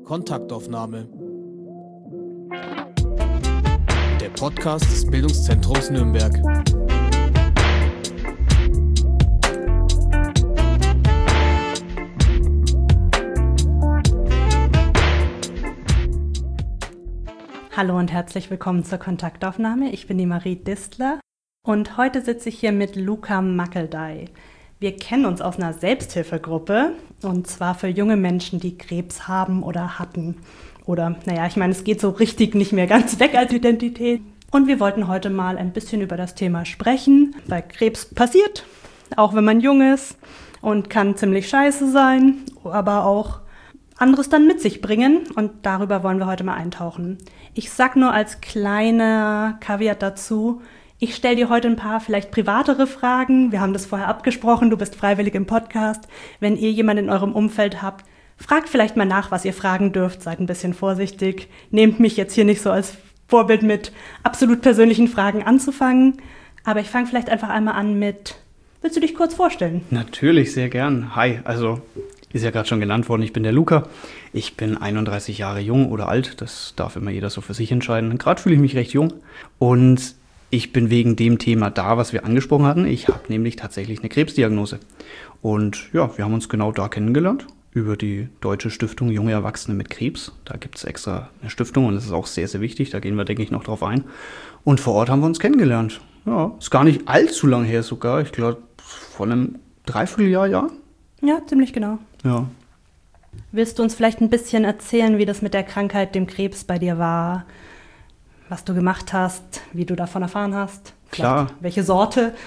Kontaktaufnahme. Der Podcast des Bildungszentrums Nürnberg. Hallo und herzlich willkommen zur Kontaktaufnahme. Ich bin die Marie Distler und heute sitze ich hier mit Luca Mackeldey. Wir kennen uns aus einer Selbsthilfegruppe und zwar für junge Menschen, die Krebs haben oder hatten. Oder, es geht so richtig nicht mehr ganz weg als Identität. Und wir wollten heute mal ein bisschen über das Thema sprechen, weil Krebs passiert, auch wenn man jung ist und kann ziemlich scheiße sein, aber auch anderes dann mit sich bringen und darüber wollen wir heute mal eintauchen. Ich sag nur als kleiner Kaviar dazu, ich stelle dir heute ein paar vielleicht privatere Fragen. Wir haben das vorher abgesprochen, du bist freiwillig im Podcast. Wenn ihr jemanden in eurem Umfeld habt, fragt vielleicht mal nach, was ihr fragen dürft. Seid ein bisschen vorsichtig. Nehmt mich jetzt hier nicht so als Vorbild mit absolut persönlichen Fragen anzufangen. Aber ich fange vielleicht einfach einmal an mit, willst du dich kurz vorstellen? Natürlich, sehr gern. Hi, ist ja gerade schon genannt worden, ich bin der Luca. Ich bin 31 Jahre jung oder alt, das darf immer jeder so für sich entscheiden. Gerade fühle ich mich recht jung und ich bin wegen dem Thema da, was wir angesprochen hatten. Ich habe nämlich tatsächlich eine Krebsdiagnose. Und ja, wir haben uns genau da kennengelernt, über die Deutsche Stiftung Junge Erwachsene mit Krebs. Da gibt es extra eine Stiftung und das ist auch sehr, sehr wichtig. Da gehen wir, denke ich, noch drauf ein. Und vor Ort haben wir uns kennengelernt. Ja, ist gar nicht allzu lang her sogar. Ich glaube, vor einem Dreivierteljahr, ja. Ja, ziemlich genau. Ja. Willst du uns vielleicht ein bisschen erzählen, wie das mit der Krankheit, dem Krebs bei dir war? Was du gemacht hast, wie du davon erfahren hast? Klar. Welche Sorte?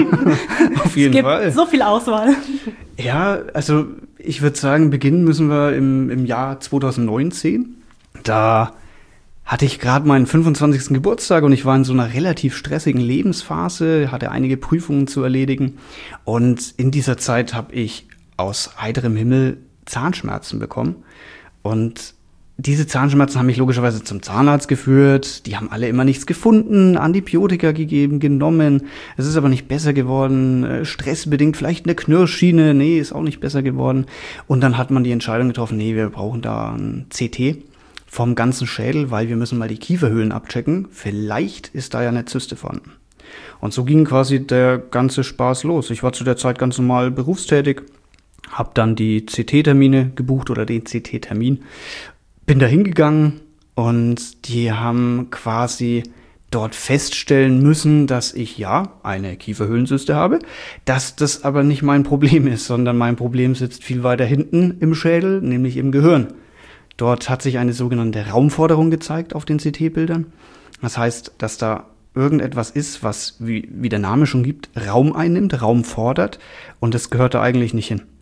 Auf jeden Fall. Es gibt so viel Auswahl. Ja, also ich würde sagen, beginnen müssen wir im Jahr 2019. Da hatte ich gerade meinen 25. Geburtstag und ich war in so einer relativ stressigen Lebensphase, hatte einige Prüfungen zu erledigen. Und in dieser Zeit habe ich aus heiterem Himmel Zahnschmerzen bekommen. Und diese Zahnschmerzen haben mich logischerweise zum Zahnarzt geführt. Die haben alle immer nichts gefunden, Antibiotika gegeben, genommen. Es ist aber nicht besser geworden. Stressbedingt vielleicht eine Knirschschiene. Nee, ist auch nicht besser geworden. Und dann hat man die Entscheidung getroffen, nee, wir brauchen da ein CT vom ganzen Schädel, weil wir müssen mal die Kieferhöhlen abchecken. Vielleicht ist da ja eine Zyste vorhanden. Und so ging quasi der ganze Spaß los. Ich war zu der Zeit ganz normal berufstätig, habe dann die CT-Termine gebucht oder den CT-Termin. Bin da hingegangen und die haben quasi dort feststellen müssen, dass ich ja eine Kieferhöhlenzyste habe, dass das aber nicht mein Problem ist, sondern mein Problem sitzt viel weiter hinten im Schädel, nämlich im Gehirn. Dort hat sich eine sogenannte Raumforderung gezeigt auf den CT-Bildern. Das heißt, dass da irgendetwas ist, was, wie der Name schon gibt, Raum einnimmt, Raum fordert und das gehört da eigentlich nicht hin.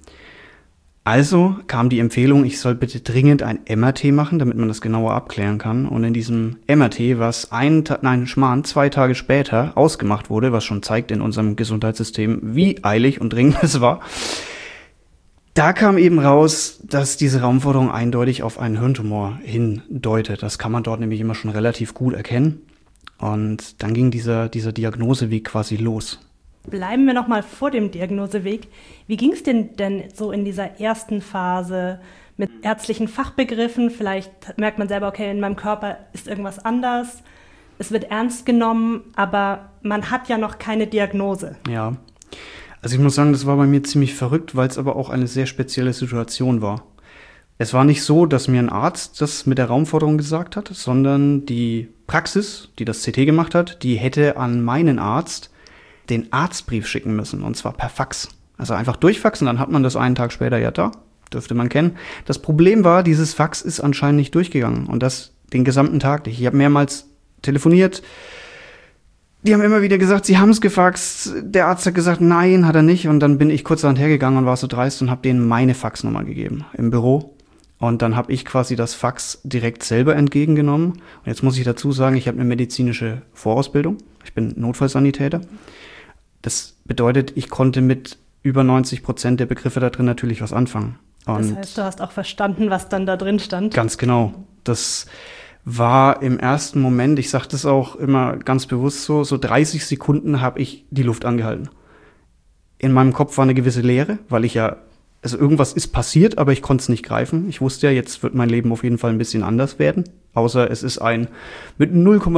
Also kam die Empfehlung, ich soll bitte dringend ein MRT machen, damit man das genauer abklären kann. Und in diesem MRT, was 2 Tage später ausgemacht wurde, was schon zeigt in unserem Gesundheitssystem, wie eilig und dringend es war, da kam eben raus, dass diese Raumforderung eindeutig auf einen Hirntumor hindeutet. Das kann man dort nämlich immer schon relativ gut erkennen. Und dann ging dieser Diagnoseweg quasi los. Bleiben wir nochmal vor dem Diagnoseweg. Wie ging es denn so in dieser ersten Phase mit ärztlichen Fachbegriffen? Vielleicht merkt man selber, okay, in meinem Körper ist irgendwas anders. Es wird ernst genommen, aber man hat ja noch keine Diagnose. Ja, also ich muss sagen, das war bei mir ziemlich verrückt, weil es aber auch eine sehr spezielle Situation war. Es war nicht so, dass mir ein Arzt das mit der Raumforderung gesagt hat, sondern die Praxis, die das CT gemacht hat, die hätte an meinen Arzt den Arztbrief schicken müssen, und zwar per Fax. Also einfach durchfaxen, dann hat man das einen Tag später ja da, dürfte man kennen. Das Problem war, dieses Fax ist anscheinend nicht durchgegangen und das den gesamten Tag nicht. Ich habe mehrmals telefoniert, die haben immer wieder gesagt, sie haben es gefaxt. Der Arzt hat gesagt, nein, hat er nicht. Und dann bin ich kurzerhand hergegangen und war so dreist und habe denen meine Faxnummer gegeben im Büro. Und dann habe ich quasi das Fax direkt selber entgegengenommen. Und jetzt muss ich dazu sagen, ich habe eine medizinische Vorausbildung. Ich bin Notfallsanitäter. Das bedeutet, ich konnte mit über 90% der Begriffe da drin natürlich was anfangen. Und das heißt, du hast auch verstanden, was dann da drin stand? Ganz genau. Das war im ersten Moment, ich sage das auch immer ganz bewusst so 30 Sekunden habe ich die Luft angehalten. In meinem Kopf war eine gewisse Leere, weil ich ja also irgendwas ist passiert, aber ich konnte es nicht greifen. Ich wusste ja, jetzt wird mein Leben auf jeden Fall ein bisschen anders werden. Außer es ist mit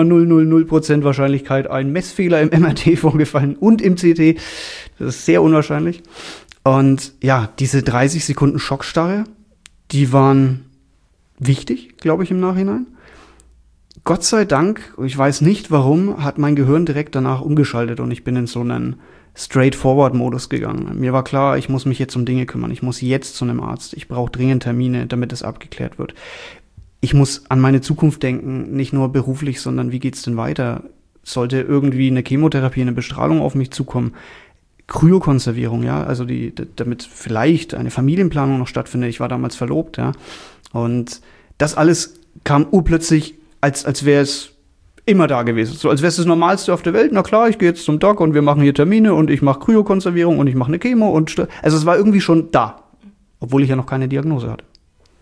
0,000% Wahrscheinlichkeit ein Messfehler im MRT vorgefallen und im CT. Das ist sehr unwahrscheinlich. Und ja, diese 30 Sekunden Schockstarre, die waren wichtig, glaube ich, im Nachhinein. Gott sei Dank, ich weiß nicht warum, hat mein Gehirn direkt danach umgeschaltet und ich bin in so einen Straightforward-Modus gegangen. Mir war klar, ich muss mich jetzt um Dinge kümmern. Ich muss jetzt zu einem Arzt. Ich brauche dringend Termine, damit es abgeklärt wird. Ich muss an meine Zukunft denken, nicht nur beruflich, sondern wie geht's denn weiter? Sollte irgendwie eine Chemotherapie, eine Bestrahlung auf mich zukommen? Kryokonservierung, ja, also damit vielleicht eine Familienplanung noch stattfindet. Ich war damals verlobt, ja. Und das alles kam urplötzlich, als wäre es immer da gewesen. So als wäre es das Normalste auf der Welt. Na klar, ich gehe jetzt zum Doc und wir machen hier Termine und ich mache Kryokonservierung und ich mache eine Chemo also es war irgendwie schon da, obwohl ich ja noch keine Diagnose hatte.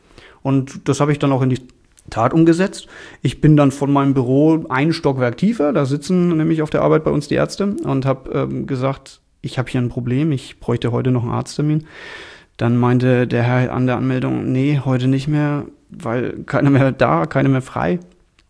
Und das habe ich dann auch in die Tat umgesetzt. Ich bin dann von meinem Büro ein Stockwerk tiefer, da sitzen nämlich auf der Arbeit bei uns die Ärzte und habe gesagt, ich habe hier ein Problem, ich bräuchte heute noch einen Arzttermin. Dann meinte der Herr an der Anmeldung, nee, heute nicht mehr, weil keiner mehr da, keiner mehr frei.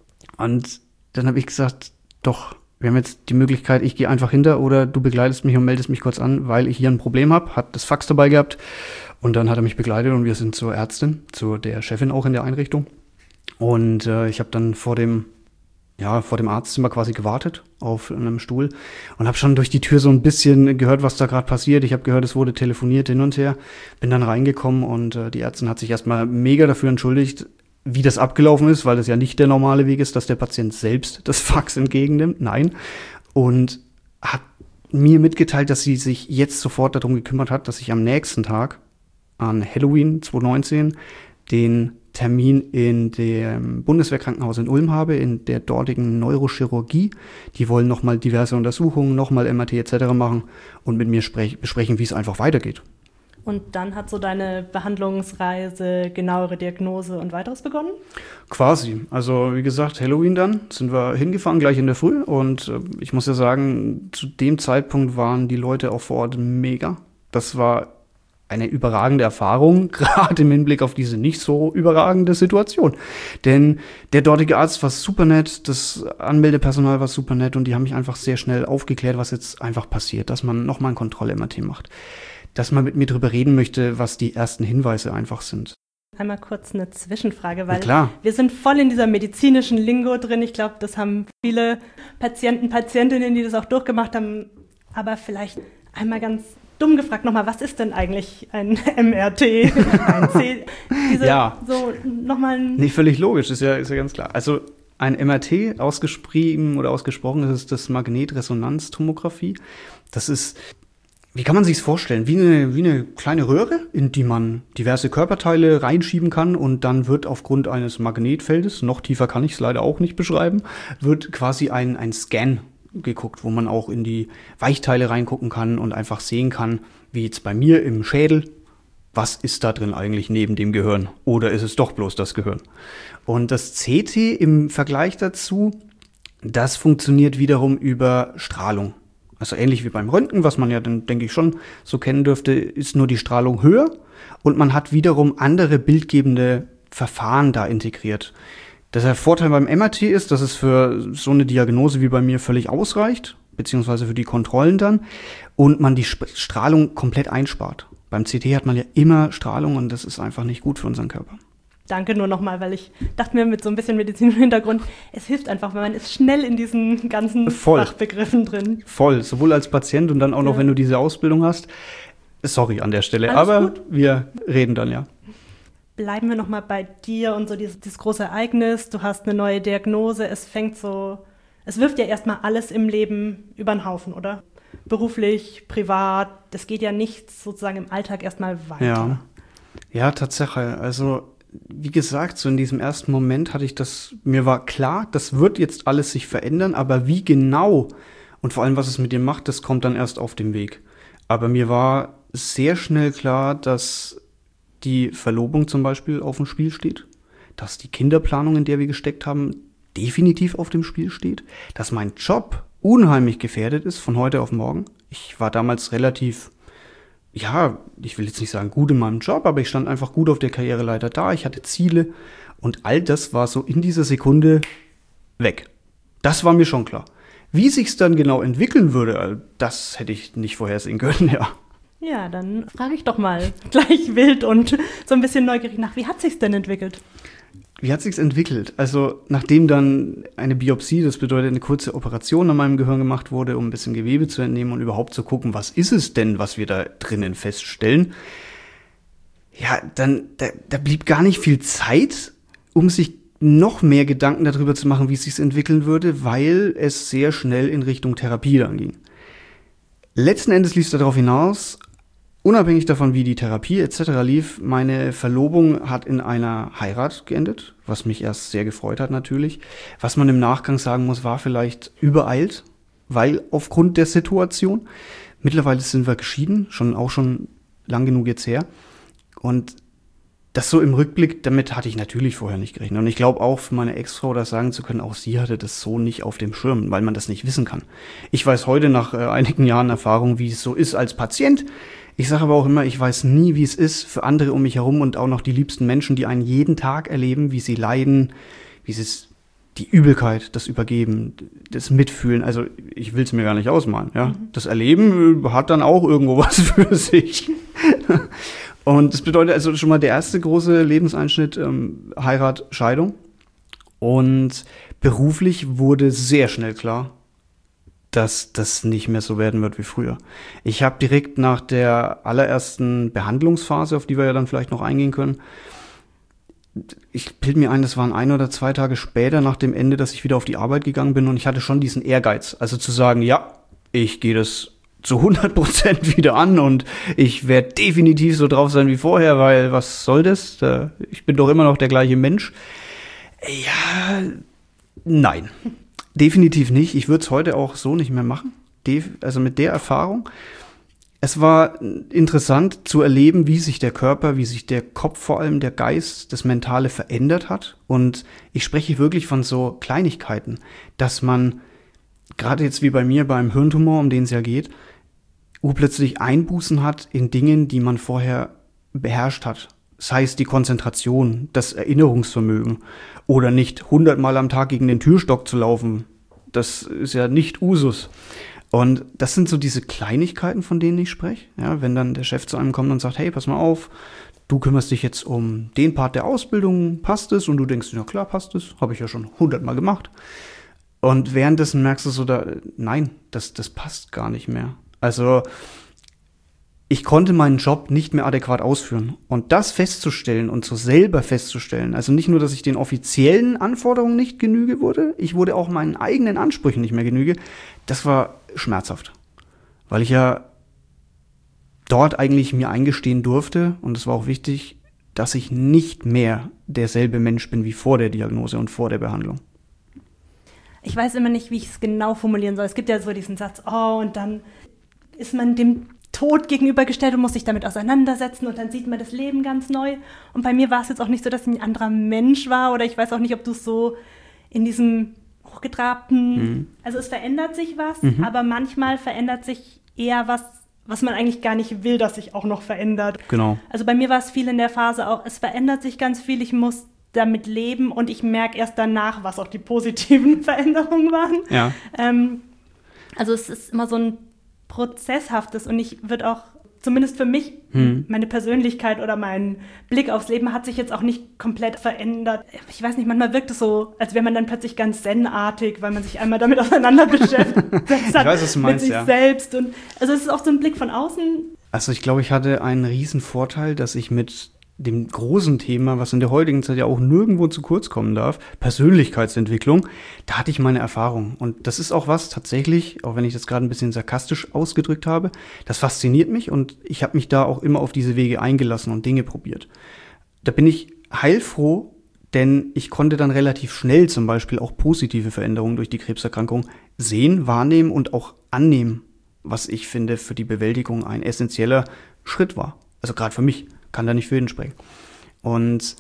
Und dann habe ich gesagt, doch, wir haben jetzt die Möglichkeit, ich gehe einfach hinter oder du begleitest mich und meldest mich kurz an, weil ich hier ein Problem habe. Hat das Fax dabei gehabt und dann hat er mich begleitet und wir sind zur Ärztin, zu der Chefin auch in der Einrichtung. Und ich habe dann vor dem Arztzimmer quasi gewartet auf einem Stuhl und habe schon durch die Tür so ein bisschen gehört, was da gerade passiert. Ich habe gehört, es wurde telefoniert hin und her, bin dann reingekommen und die Ärztin hat sich erstmal mega dafür entschuldigt, wie das abgelaufen ist, weil das ja nicht der normale Weg ist, dass der Patient selbst das Fax entgegennimmt. Nein. Und hat mir mitgeteilt, dass sie sich jetzt sofort darum gekümmert hat, dass ich am nächsten Tag, an Halloween 2019, den Termin in dem Bundeswehrkrankenhaus in Ulm habe, in der dortigen Neurochirurgie. Die wollen nochmal diverse Untersuchungen, nochmal MRT etc. machen und mit mir besprechen, wie es einfach weitergeht. Und dann hat so deine Behandlungsreise, genauere Diagnose und weiteres begonnen? Quasi. Also wie gesagt, Halloween dann sind wir hingefahren, gleich in der Früh. Und ich muss ja sagen, zu dem Zeitpunkt waren die Leute auch vor Ort mega. Das war eine überragende Erfahrung, gerade im Hinblick auf diese nicht so überragende Situation. Denn der dortige Arzt war super nett, das Anmeldepersonal war super nett und die haben mich einfach sehr schnell aufgeklärt, was jetzt einfach passiert, dass man nochmal ein Kontroll-MRT macht. Dass man mit mir drüber reden möchte, was die ersten Hinweise einfach sind. Einmal kurz eine Zwischenfrage, weil wir sind voll in dieser medizinischen Lingo drin. Ich glaube, das haben viele Patienten, Patientinnen, die das auch durchgemacht haben. Aber vielleicht einmal ganz dumm gefragt nochmal, was ist denn eigentlich ein MRT, ein C? So nochmal. Nee, völlig logisch, ist ja ganz klar. Also ein MRT, ausgesprochen ist das Magnetresonanztomographie. Das ist, wie kann man sich's vorstellen? Wie eine kleine Röhre, in die man diverse Körperteile reinschieben kann und dann wird aufgrund eines Magnetfeldes, noch tiefer kann ich es leider auch nicht beschreiben, wird quasi ein Scan geguckt, wo man auch in die Weichteile reingucken kann und einfach sehen kann, wie jetzt bei mir im Schädel, was ist da drin eigentlich neben dem Gehirn? Oder ist es doch bloß das Gehirn? Und das CT im Vergleich dazu, das funktioniert wiederum über Strahlung. Also ähnlich wie beim Röntgen, was man ja dann, denke ich, schon so kennen dürfte, ist nur die Strahlung höher und man hat wiederum andere bildgebende Verfahren da integriert. Der Vorteil beim MRT ist, dass es für so eine Diagnose wie bei mir völlig ausreicht, beziehungsweise für die Kontrollen dann, und man die Strahlung komplett einspart. Beim CT hat man ja immer Strahlung und das ist einfach nicht gut für unseren Körper. Danke nur nochmal, weil ich dachte mir mit so ein bisschen medizinischem Hintergrund, es hilft einfach, weil man ist schnell in diesen ganzen Fachbegriffen drin. Voll, sowohl als Patient und dann auch noch, wenn du diese Ausbildung hast. Sorry an der Stelle, alles aber gut. Wir reden dann ja. Bleiben wir nochmal bei dir und so dieses große Ereignis, du hast eine neue Diagnose, es wirft ja erstmal alles im Leben über den Haufen, oder? Beruflich, privat, das geht ja nicht sozusagen im Alltag erstmal weiter. Ja, Tatsache. Also, wie gesagt, so in diesem ersten Moment mir war klar, das wird jetzt alles sich verändern, aber wie genau und vor allem, was es mit dir macht, das kommt dann erst auf dem Weg. Aber mir war sehr schnell klar, dass die Verlobung zum Beispiel auf dem Spiel steht, dass die Kinderplanung, in der wir gesteckt haben, definitiv auf dem Spiel steht, dass mein Job unheimlich gefährdet ist von heute auf morgen. Ich war damals relativ ja, ich will jetzt nicht sagen gut in meinem Job, aber ich stand einfach gut auf der Karriereleiter da. Ich hatte Ziele und all das war so in dieser Sekunde weg. Das war mir schon klar. Wie sich's dann genau entwickeln würde, das hätte ich nicht vorhersehen können, ja. Ja, dann frage ich doch mal gleich wild und so ein bisschen neugierig nach. Wie hat sich's denn entwickelt? Wie hat sich's entwickelt? Also nachdem dann eine Biopsie, das bedeutet eine kurze Operation an meinem Gehirn gemacht wurde, um ein bisschen Gewebe zu entnehmen und überhaupt zu gucken, was ist es denn, was wir da drinnen feststellen, ja, dann da blieb gar nicht viel Zeit, um sich noch mehr Gedanken darüber zu machen, wie es sich entwickeln würde, weil es sehr schnell in Richtung Therapie dann ging. Letzten Endes lief es darauf hinaus, unabhängig davon, wie die Therapie etc. lief, meine Verlobung hat in einer Heirat geendet, was mich erst sehr gefreut hat natürlich. Was man im Nachgang sagen muss, war vielleicht übereilt, weil aufgrund der Situation. Mittlerweile sind wir geschieden, schon lang genug jetzt her. Und das so im Rückblick, damit hatte ich natürlich vorher nicht gerechnet. Und ich glaube auch für meine Ex-Frau das sagen zu können, auch sie hatte das so nicht auf dem Schirm, weil man das nicht wissen kann. Ich weiß heute nach einigen Jahren Erfahrung, wie es so ist als Patient. Ich sage aber auch immer, ich weiß nie, wie es ist für andere um mich herum und auch noch die liebsten Menschen, die einen jeden Tag erleben, wie sie leiden, wie sie es, die Übelkeit, das Übergeben, das Mitfühlen. Also ich will es mir gar nicht ausmalen. Ja? Das Erleben hat dann auch irgendwo was für sich. Und das bedeutet also schon mal der erste große Lebenseinschnitt, Heirat, Scheidung. Und beruflich wurde sehr schnell klar, dass das nicht mehr so werden wird wie früher. Ich habe direkt nach der allerersten Behandlungsphase, auf die wir ja dann vielleicht noch eingehen können, ich bilde mir ein, das waren 1 oder 2 Tage später nach dem Ende, dass ich wieder auf die Arbeit gegangen bin und ich hatte schon diesen Ehrgeiz. Also zu sagen, ja, ich gehe das zu 100% wieder an und ich werde definitiv so drauf sein wie vorher, weil was soll das? Ich bin doch immer noch der gleiche Mensch. Ja, nein, definitiv nicht. Ich würde es heute auch so nicht mehr machen, also mit der Erfahrung. Es war interessant zu erleben, wie sich der Körper, wie sich der Kopf, vor allem der Geist, das Mentale verändert hat. Und ich spreche wirklich von so Kleinigkeiten, dass man, gerade jetzt wie bei mir beim Hirntumor, um den es ja geht, plötzlich Einbußen hat in Dingen, die man vorher beherrscht hat. Sei es die Konzentration, das Erinnerungsvermögen oder nicht 100-mal am Tag gegen den Türstock zu laufen. Das ist ja nicht Usus. Und das sind so diese Kleinigkeiten, von denen ich spreche. Ja, wenn dann der Chef zu einem kommt und sagt, hey, pass mal auf, du kümmerst dich jetzt um den Part der Ausbildung, passt es? Und du denkst, ja klar, passt es, habe ich ja schon 100-mal gemacht. Und währenddessen merkst du so, nein, das passt gar nicht mehr. Also ich konnte meinen Job nicht mehr adäquat ausführen. Und das festzustellen und so selber festzustellen, also nicht nur, dass ich den offiziellen Anforderungen nicht genüge wurde, ich wurde auch meinen eigenen Ansprüchen nicht mehr genüge, das war schmerzhaft. Weil ich ja dort eigentlich mir eingestehen durfte, und es war auch wichtig, dass ich nicht mehr derselbe Mensch bin wie vor der Diagnose und vor der Behandlung. Ich weiß immer nicht, wie ich es genau formulieren soll. Es gibt ja so diesen Satz, oh, und dann ist man dem Tod gegenübergestellt und muss sich damit auseinandersetzen und dann sieht man das Leben ganz neu. Und bei mir war es jetzt auch nicht so, dass ich ein anderer Mensch war oder ich weiß auch nicht, ob du es so in diesem hochgetrabten, also es verändert sich was, aber manchmal verändert sich eher was man eigentlich gar nicht will, dass sich auch noch verändert. Genau. Also bei mir war es viel in der Phase auch, es verändert sich ganz viel, ich muss damit leben und ich merke erst danach, was auch die positiven Veränderungen waren. Ja. Also es ist immer so ein prozesshaftes und ich würde auch, zumindest für mich, meine Persönlichkeit oder mein Blick aufs Leben hat sich jetzt auch nicht komplett verändert. Ich weiß nicht, manchmal wirkt es so, als wäre man dann plötzlich ganz zen-artig, weil man sich einmal damit auseinandergesetzt hat, ich weiß, was du meinst, mit sich selbst. Und, also es ist auch so ein Blick von außen. Also ich glaube, ich hatte einen riesen Vorteil, dass ich mit dem großen Thema, was in der heutigen Zeit ja auch nirgendwo zu kurz kommen darf, Persönlichkeitsentwicklung, da hatte ich meine Erfahrung. Und das ist auch was tatsächlich, auch wenn ich das gerade ein bisschen sarkastisch ausgedrückt habe, das fasziniert mich und ich habe mich da auch immer auf diese Wege eingelassen und Dinge probiert. Da bin ich heilfroh, denn ich konnte dann relativ schnell zum Beispiel auch positive Veränderungen durch die Krebserkrankung sehen, wahrnehmen und auch annehmen, was ich finde für die Bewältigung ein essentieller Schritt war. Also gerade für mich. Kann da nicht für jeden sprechen. Und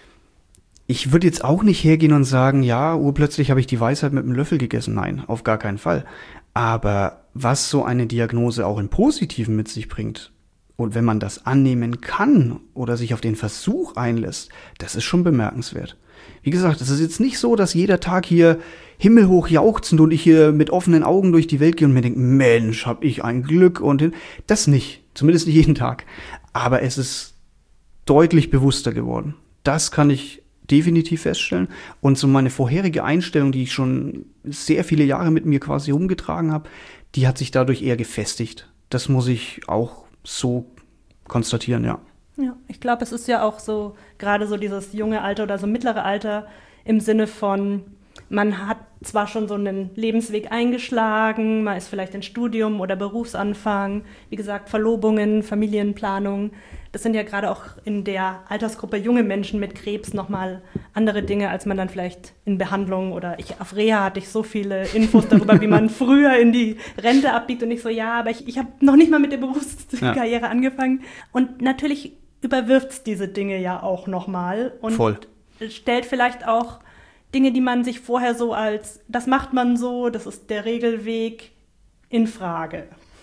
ich würde jetzt auch nicht hergehen und sagen, ja, urplötzlich habe ich die Weisheit mit einem Löffel gegessen. Nein, auf gar keinen Fall. Aber was so eine Diagnose auch im Positiven mit sich bringt, Und wenn man das annehmen kann oder sich auf den Versuch einlässt, das ist schon bemerkenswert. Wie gesagt, es ist jetzt nicht so, dass jeder Tag hier himmelhoch jauchzend und ich hier mit offenen Augen durch die Welt gehe und mir denke, Mensch, hab ich ein Glück und das nicht. Zumindest nicht jeden Tag. Aber es ist deutlich bewusster geworden. Das kann ich definitiv feststellen. Und so meine vorherige Einstellung, die ich schon sehr viele Jahre mit mir quasi rumgetragen habe, die hat sich dadurch eher gefestigt. Das muss ich auch so konstatieren, ja. Ja, ich glaube, es ist ja auch so, gerade so dieses junge Alter oder so mittlere Alter im Sinne von, man hat zwar schon so einen Lebensweg eingeschlagen, man ist vielleicht in Studium oder Berufsanfang, wie gesagt, Verlobungen, Familienplanung. Das sind ja gerade auch in der Altersgruppe junge Menschen mit Krebs nochmal andere Dinge, als man dann vielleicht in Behandlung oder auf Reha hatte ich so viele Infos darüber, wie man früher in die Rente abbiegt und ich so, ja, aber ich habe noch nicht mal mit der Berufskarriere angefangen. Und natürlich überwirft es diese Dinge ja auch nochmal und Voll. Stellt vielleicht auch Dinge, die man sich vorher so als, das macht man so, das ist der Regelweg, in Frage.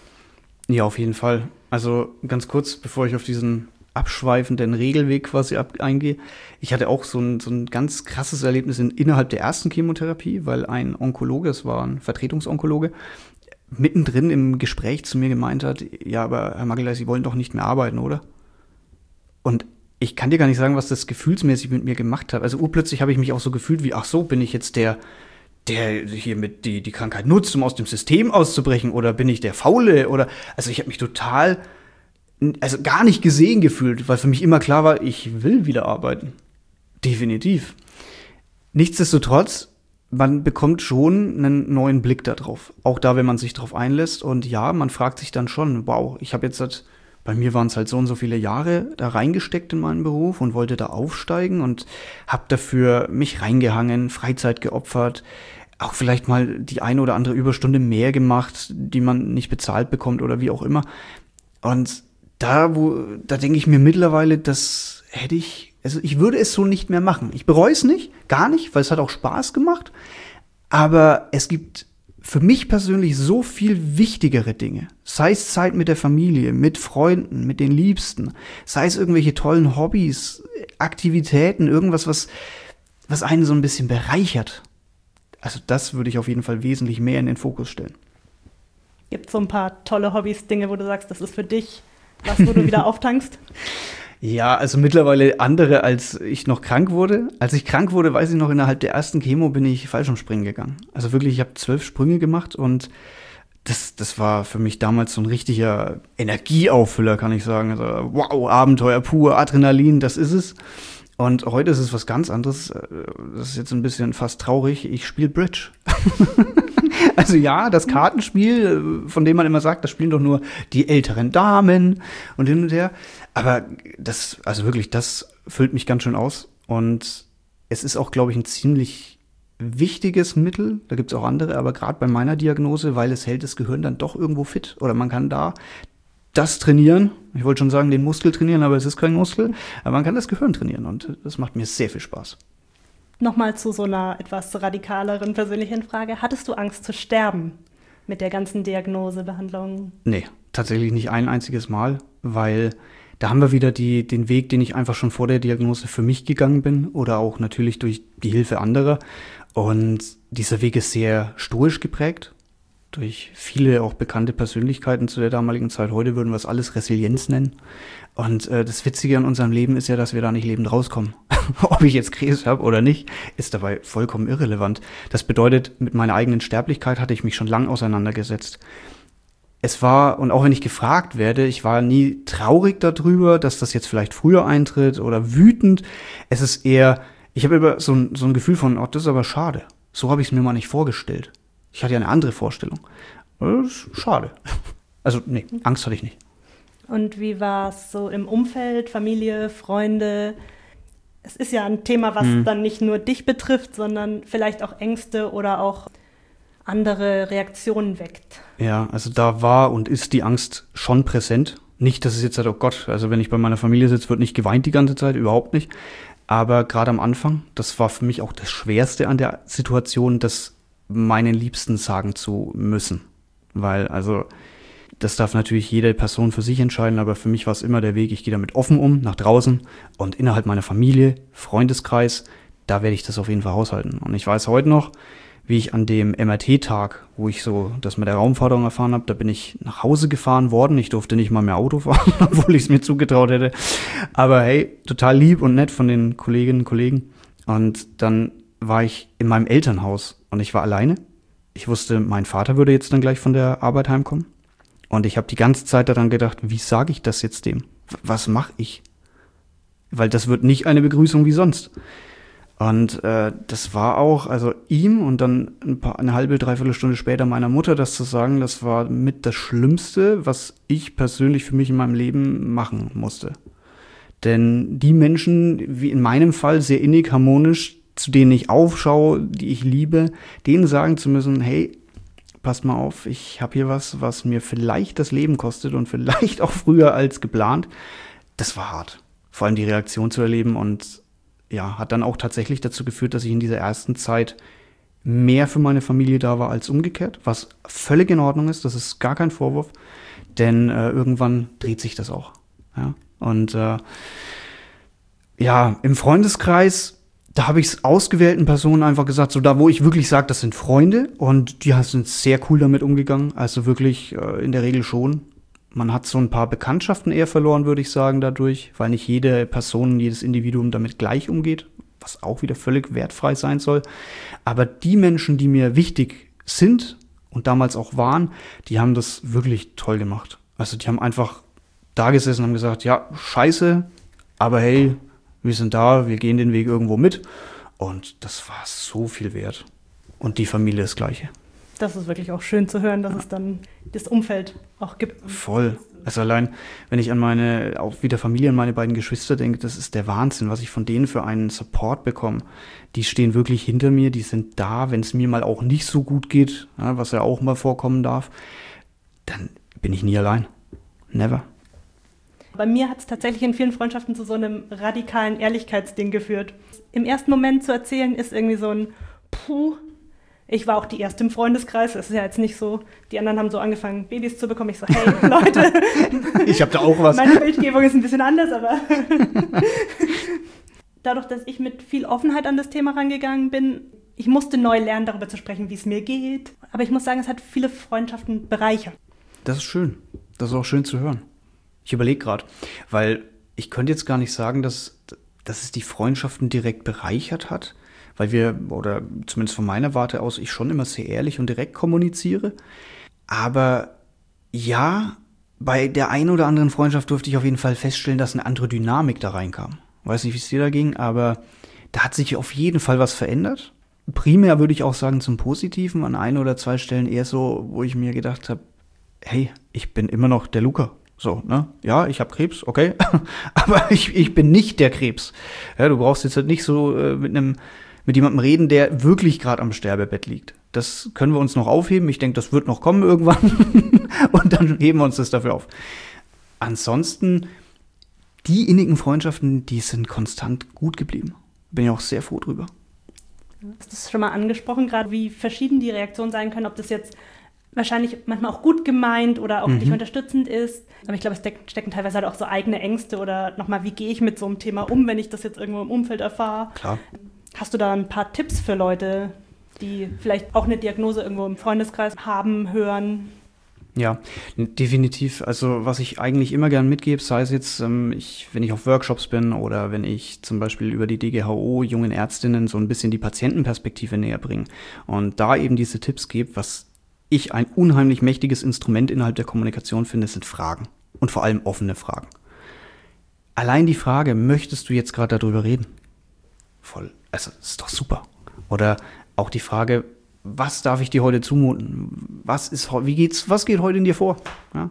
Ja, auf jeden Fall. Also ganz kurz, bevor ich auf diesen abschweifenden Regelweg quasi eingehe. Ich hatte auch so ein ganz krasses Erlebnis innerhalb der ersten Chemotherapie, weil ein Onkologe, es war ein Vertretungsonkologe, mittendrin im Gespräch zu mir gemeint hat, ja, aber Herr Magelay, Sie wollen doch nicht mehr arbeiten, oder? Und ich kann dir gar nicht sagen, was das gefühlsmäßig mit mir gemacht hat. Also urplötzlich habe ich mich auch so gefühlt wie, ach so, bin ich jetzt der hier mit die Krankheit nutzt, um aus dem System auszubrechen, oder bin ich der Faule, oder, also ich habe mich total, also gar nicht gesehen gefühlt, weil für mich immer klar war, ich will wieder arbeiten. Definitiv. Nichtsdestotrotz, man bekommt schon einen neuen Blick darauf. Auch da, wenn man sich darauf einlässt. Und ja, man fragt sich dann schon, wow, ich habe jetzt bei mir waren es halt so und so viele Jahre da reingesteckt in meinen Beruf und wollte da aufsteigen und habe dafür mich reingehangen, Freizeit geopfert, auch vielleicht mal die eine oder andere Überstunde mehr gemacht, die man nicht bezahlt bekommt oder wie auch immer. Und da denke ich mir mittlerweile, also ich würde es so nicht mehr machen. Ich bereue es nicht, gar nicht, weil es hat auch Spaß gemacht. Aber es gibt für mich persönlich so viel wichtigere Dinge. Sei es Zeit mit der Familie, mit Freunden, mit den Liebsten. Sei es irgendwelche tollen Hobbys, Aktivitäten, irgendwas, was einen so ein bisschen bereichert. Also das würde ich auf jeden Fall wesentlich mehr in den Fokus stellen. Gibt es so ein paar tolle Hobbys, Dinge, wo du sagst, das ist für dich was, wo du wieder auftankst? Ja, also mittlerweile andere, als ich noch krank wurde. Als ich krank wurde, weiß ich noch, innerhalb der ersten Chemo bin ich Fallschirmspringen gegangen. Also wirklich, ich habe 12 Sprünge gemacht und das war für mich damals so ein richtiger Energieauffüller, kann ich sagen. Also wow, Abenteuer pur, Adrenalin, das ist es. Und heute ist es was ganz anderes. Das ist jetzt ein bisschen fast traurig. Ich spiele Bridge. Also ja, das Kartenspiel, von dem man immer sagt, das spielen doch nur die älteren Damen und hin und her. Aber das füllt mich ganz schön aus. Und es ist auch, glaube ich, ein ziemlich wichtiges Mittel. Da gibt es auch andere, aber gerade bei meiner Diagnose, weil es hält das Gehirn dann doch irgendwo fit. Oder man kann da das trainieren. Ich wollte schon sagen, den Muskel trainieren, aber es ist kein Muskel. Aber man kann das Gehirn trainieren und das macht mir sehr viel Spaß. Nochmal zu so einer etwas radikaleren persönlichen Frage. Hattest du Angst zu sterben mit der ganzen Diagnosebehandlung? Nee, tatsächlich nicht ein einziges Mal, weil da haben wir wieder den Weg, den ich einfach schon vor der Diagnose für mich gegangen bin oder auch natürlich durch die Hilfe anderer. Und dieser Weg ist sehr stoisch geprägt, durch viele auch bekannte Persönlichkeiten zu der damaligen Zeit. Heute würden wir es alles Resilienz nennen. Und das Witzige an unserem Leben ist ja, dass wir da nicht lebend rauskommen. Ob ich jetzt Krebs habe oder nicht, ist dabei vollkommen irrelevant. Das bedeutet, mit meiner eigenen Sterblichkeit hatte ich mich schon lang auseinandergesetzt. Es war, und auch wenn ich gefragt werde, ich war nie traurig darüber, dass das jetzt vielleicht früher eintritt oder wütend. Es ist eher, ich habe immer so ein Gefühl von, oh, das ist aber schade. So habe ich es mir mal nicht vorgestellt. Ich hatte ja eine andere Vorstellung. Das ist schade. Also, nee, Angst hatte ich nicht. Und wie war es so im Umfeld, Familie, Freunde? Es ist ja ein Thema, was dann nicht nur dich betrifft, sondern vielleicht auch Ängste oder auch andere Reaktionen weckt. Ja, also da war und ist die Angst schon präsent. Nicht, dass es jetzt sagt, oh Gott, also wenn ich bei meiner Familie sitze, wird nicht geweint die ganze Zeit, überhaupt nicht. Aber gerade am Anfang, das war für mich auch das Schwerste an der Situation, das meinen Liebsten sagen zu müssen. Weil, also, Das darf natürlich jede Person für sich entscheiden, aber für mich war es immer der Weg, ich gehe damit offen um, nach draußen und innerhalb meiner Familie, Freundeskreis, da werde ich das auf jeden Fall haushalten. Und ich weiß heute noch, wie ich an dem MRT-Tag, wo ich so das mit der Raumforderung erfahren habe, da bin ich nach Hause gefahren worden. Ich durfte nicht mal mehr Auto fahren, obwohl ich es mir zugetraut hätte. Aber hey, total lieb und nett von den Kolleginnen und Kollegen. Und dann war ich in meinem Elternhaus und ich war alleine. Ich wusste, mein Vater würde jetzt dann gleich von der Arbeit heimkommen. Und ich habe die ganze Zeit daran gedacht, wie sage ich das jetzt dem? Was mache ich? Weil das wird nicht eine Begrüßung wie sonst. Und das war auch, also ihm und dann eine halbe, dreiviertel Stunde später meiner Mutter das zu sagen, das war mit das Schlimmste, was ich persönlich für mich in meinem Leben machen musste. Denn die Menschen, wie in meinem Fall, sehr innig, harmonisch, zu denen ich aufschaue, die ich liebe, denen sagen zu müssen, hey, passt mal auf, ich habe hier was mir vielleicht das Leben kostet und vielleicht auch früher als geplant, das war hart. Vor allem die Reaktion zu erleben und ja, hat dann auch tatsächlich dazu geführt, dass ich in dieser ersten Zeit mehr für meine Familie da war als umgekehrt, was völlig in Ordnung ist, das ist gar kein Vorwurf, denn irgendwann dreht sich das auch. Ja? Und ja, im Freundeskreis, da habe ich es ausgewählten Personen einfach gesagt, so da, wo ich wirklich sage, das sind Freunde und die sind sehr cool damit umgegangen, also wirklich in der Regel schon. Man hat so ein paar Bekanntschaften eher verloren, würde ich sagen, dadurch, weil nicht jede Person, jedes Individuum damit gleich umgeht, was auch wieder völlig wertfrei sein soll. Aber die Menschen, die mir wichtig sind und damals auch waren, die haben das wirklich toll gemacht. Also die haben einfach da gesessen und haben gesagt, ja, scheiße, aber hey, wir sind da, wir gehen den Weg irgendwo mit. Und das war so viel wert. Und die Familie das Gleiche. Das ist wirklich auch schön zu hören, dass es dann das Umfeld auch gibt. Voll. Also allein, wenn ich an meine, auch wieder Familie, an meine beiden Geschwister denke, das ist der Wahnsinn, was ich von denen für einen Support bekomme. Die stehen wirklich hinter mir, die sind da, wenn es mir mal auch nicht so gut geht, ja, was ja auch mal vorkommen darf, dann bin ich nie allein. Never. Bei mir hat es tatsächlich in vielen Freundschaften zu so einem radikalen Ehrlichkeitsding geführt. Im ersten Moment zu erzählen ist irgendwie so ein Puh. Ich war auch die Erste im Freundeskreis, das ist ja jetzt nicht so, die anderen haben so angefangen, Babys zu bekommen. Ich so, hey, Leute. Ich hab da auch was. Meine Bildgebung ist ein bisschen anders, aber dadurch, dass ich mit viel Offenheit an das Thema rangegangen bin, ich musste neu lernen, darüber zu sprechen, wie es mir geht. Aber ich muss sagen, es hat viele Freundschaften bereichert. Das ist schön. Das ist auch schön zu hören. Ich überlege gerade, weil ich könnte jetzt gar nicht sagen, dass es die Freundschaften direkt bereichert hat, weil wir, oder zumindest von meiner Warte aus, ich schon immer sehr ehrlich und direkt kommuniziere. Aber ja, bei der einen oder anderen Freundschaft durfte ich auf jeden Fall feststellen, dass eine andere Dynamik da reinkam. Weiß nicht, wie es dir da ging, aber da hat sich auf jeden Fall was verändert. Primär würde ich auch sagen zum Positiven, an ein oder zwei Stellen eher so, wo ich mir gedacht habe, hey, ich bin immer noch der Luca. So, ne? Ja, ich habe Krebs, okay, aber ich bin nicht der Krebs. Ja, du brauchst jetzt halt nicht so mit jemandem reden, der wirklich gerade am Sterbebett liegt. Das können wir uns noch aufheben. Ich denke, das wird noch kommen irgendwann. Und dann heben wir uns das dafür auf. Ansonsten, die innigen Freundschaften, die sind konstant gut geblieben. Bin ich auch sehr froh drüber. Du hast es schon mal angesprochen, gerade wie verschieden die Reaktionen sein können, ob das jetzt wahrscheinlich manchmal auch gut gemeint oder auch dich unterstützend ist. Aber ich glaube, es stecken teilweise halt auch so eigene Ängste oder nochmal, wie gehe ich mit so einem Thema um, wenn ich das jetzt irgendwo im Umfeld erfahre. Klar. Hast du da ein paar Tipps für Leute, die vielleicht auch eine Diagnose irgendwo im Freundeskreis haben, hören? Ja, definitiv. Also was ich eigentlich immer gern mitgebe, sei es jetzt, wenn ich auf Workshops bin oder wenn ich zum Beispiel über die DGHO jungen Ärztinnen so ein bisschen die Patientenperspektive näher bringe und da eben diese Tipps gebe, was ich ein unheimlich mächtiges Instrument innerhalb der Kommunikation finde, sind Fragen und vor allem offene Fragen. Allein die Frage, möchtest du jetzt gerade darüber reden? Voll, also das ist doch super. Oder auch die Frage, was darf ich dir heute zumuten? Was geht heute in dir vor? Ja?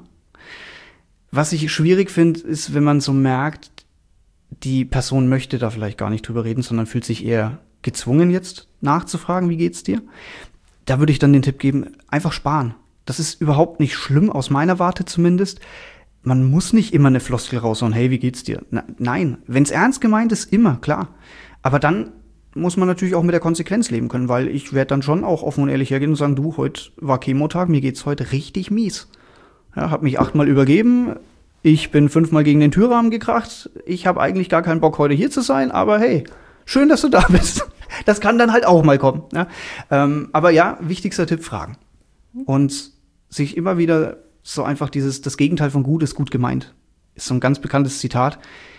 Was ich schwierig finde, ist, wenn man so merkt, die Person möchte da vielleicht gar nicht drüber reden, sondern fühlt sich eher gezwungen jetzt nachzufragen, wie geht's dir? Da würde ich dann den Tipp geben, einfach sparen. Das ist überhaupt nicht schlimm, aus meiner Warte zumindest. Man muss nicht immer eine Floskel raushauen, hey, wie geht's dir? Nein, wenn es ernst gemeint ist, immer, klar. Aber dann muss man natürlich auch mit der Konsequenz leben können, weil ich werde dann schon auch offen und ehrlich hergehen und sagen, du, heute war Chemotag, mir geht's heute richtig mies. Ja, habe mich 8-mal übergeben. Ich bin 5-mal gegen den Türrahmen gekracht. Ich habe eigentlich gar keinen Bock, heute hier zu sein. Aber hey, schön, dass du da bist. Das kann dann halt auch mal kommen. Ja? Aber ja, wichtigster Tipp, fragen. Und sich immer wieder so einfach das Gegenteil von gut ist gut gemeint. Ist so ein ganz bekanntes Zitat.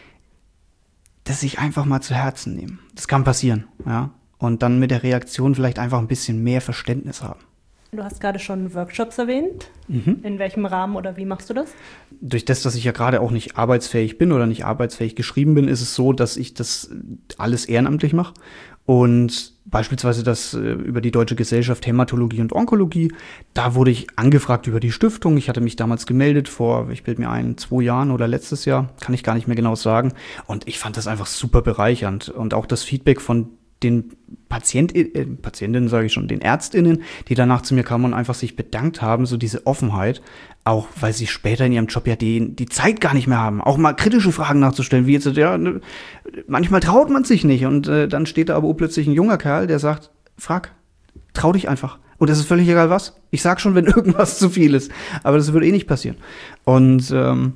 Das sich einfach mal zu Herzen nehmen. Das kann passieren. Ja? Und dann mit der Reaktion vielleicht einfach ein bisschen mehr Verständnis haben. Du hast gerade schon Workshops erwähnt. In welchem Rahmen oder wie machst du das? Durch das, dass ich ja gerade auch nicht arbeitsfähig bin oder nicht arbeitsfähig geschrieben bin, ist es so, dass ich das alles ehrenamtlich mache. Und beispielsweise das über die Deutsche Gesellschaft Hämatologie und Onkologie, da wurde ich angefragt über die Stiftung. Ich hatte mich damals gemeldet vor, ich bilde mir ein, 2 Jahren oder letztes Jahr, kann ich gar nicht mehr genau sagen. Und ich fand das einfach super bereichernd. Und auch das Feedback von den Patientinnen, sage ich schon, den ÄrztInnen, die danach zu mir kamen und einfach sich bedankt haben, so diese Offenheit, auch weil sie später in ihrem Job ja die Zeit gar nicht mehr haben, auch mal kritische Fragen nachzustellen, wie jetzt, ja, manchmal traut man sich nicht und dann steht da aber plötzlich ein junger Kerl, der sagt, trau dich einfach. Und es ist völlig egal was. Ich sag schon, wenn irgendwas zu viel ist, aber das würde eh nicht passieren. Und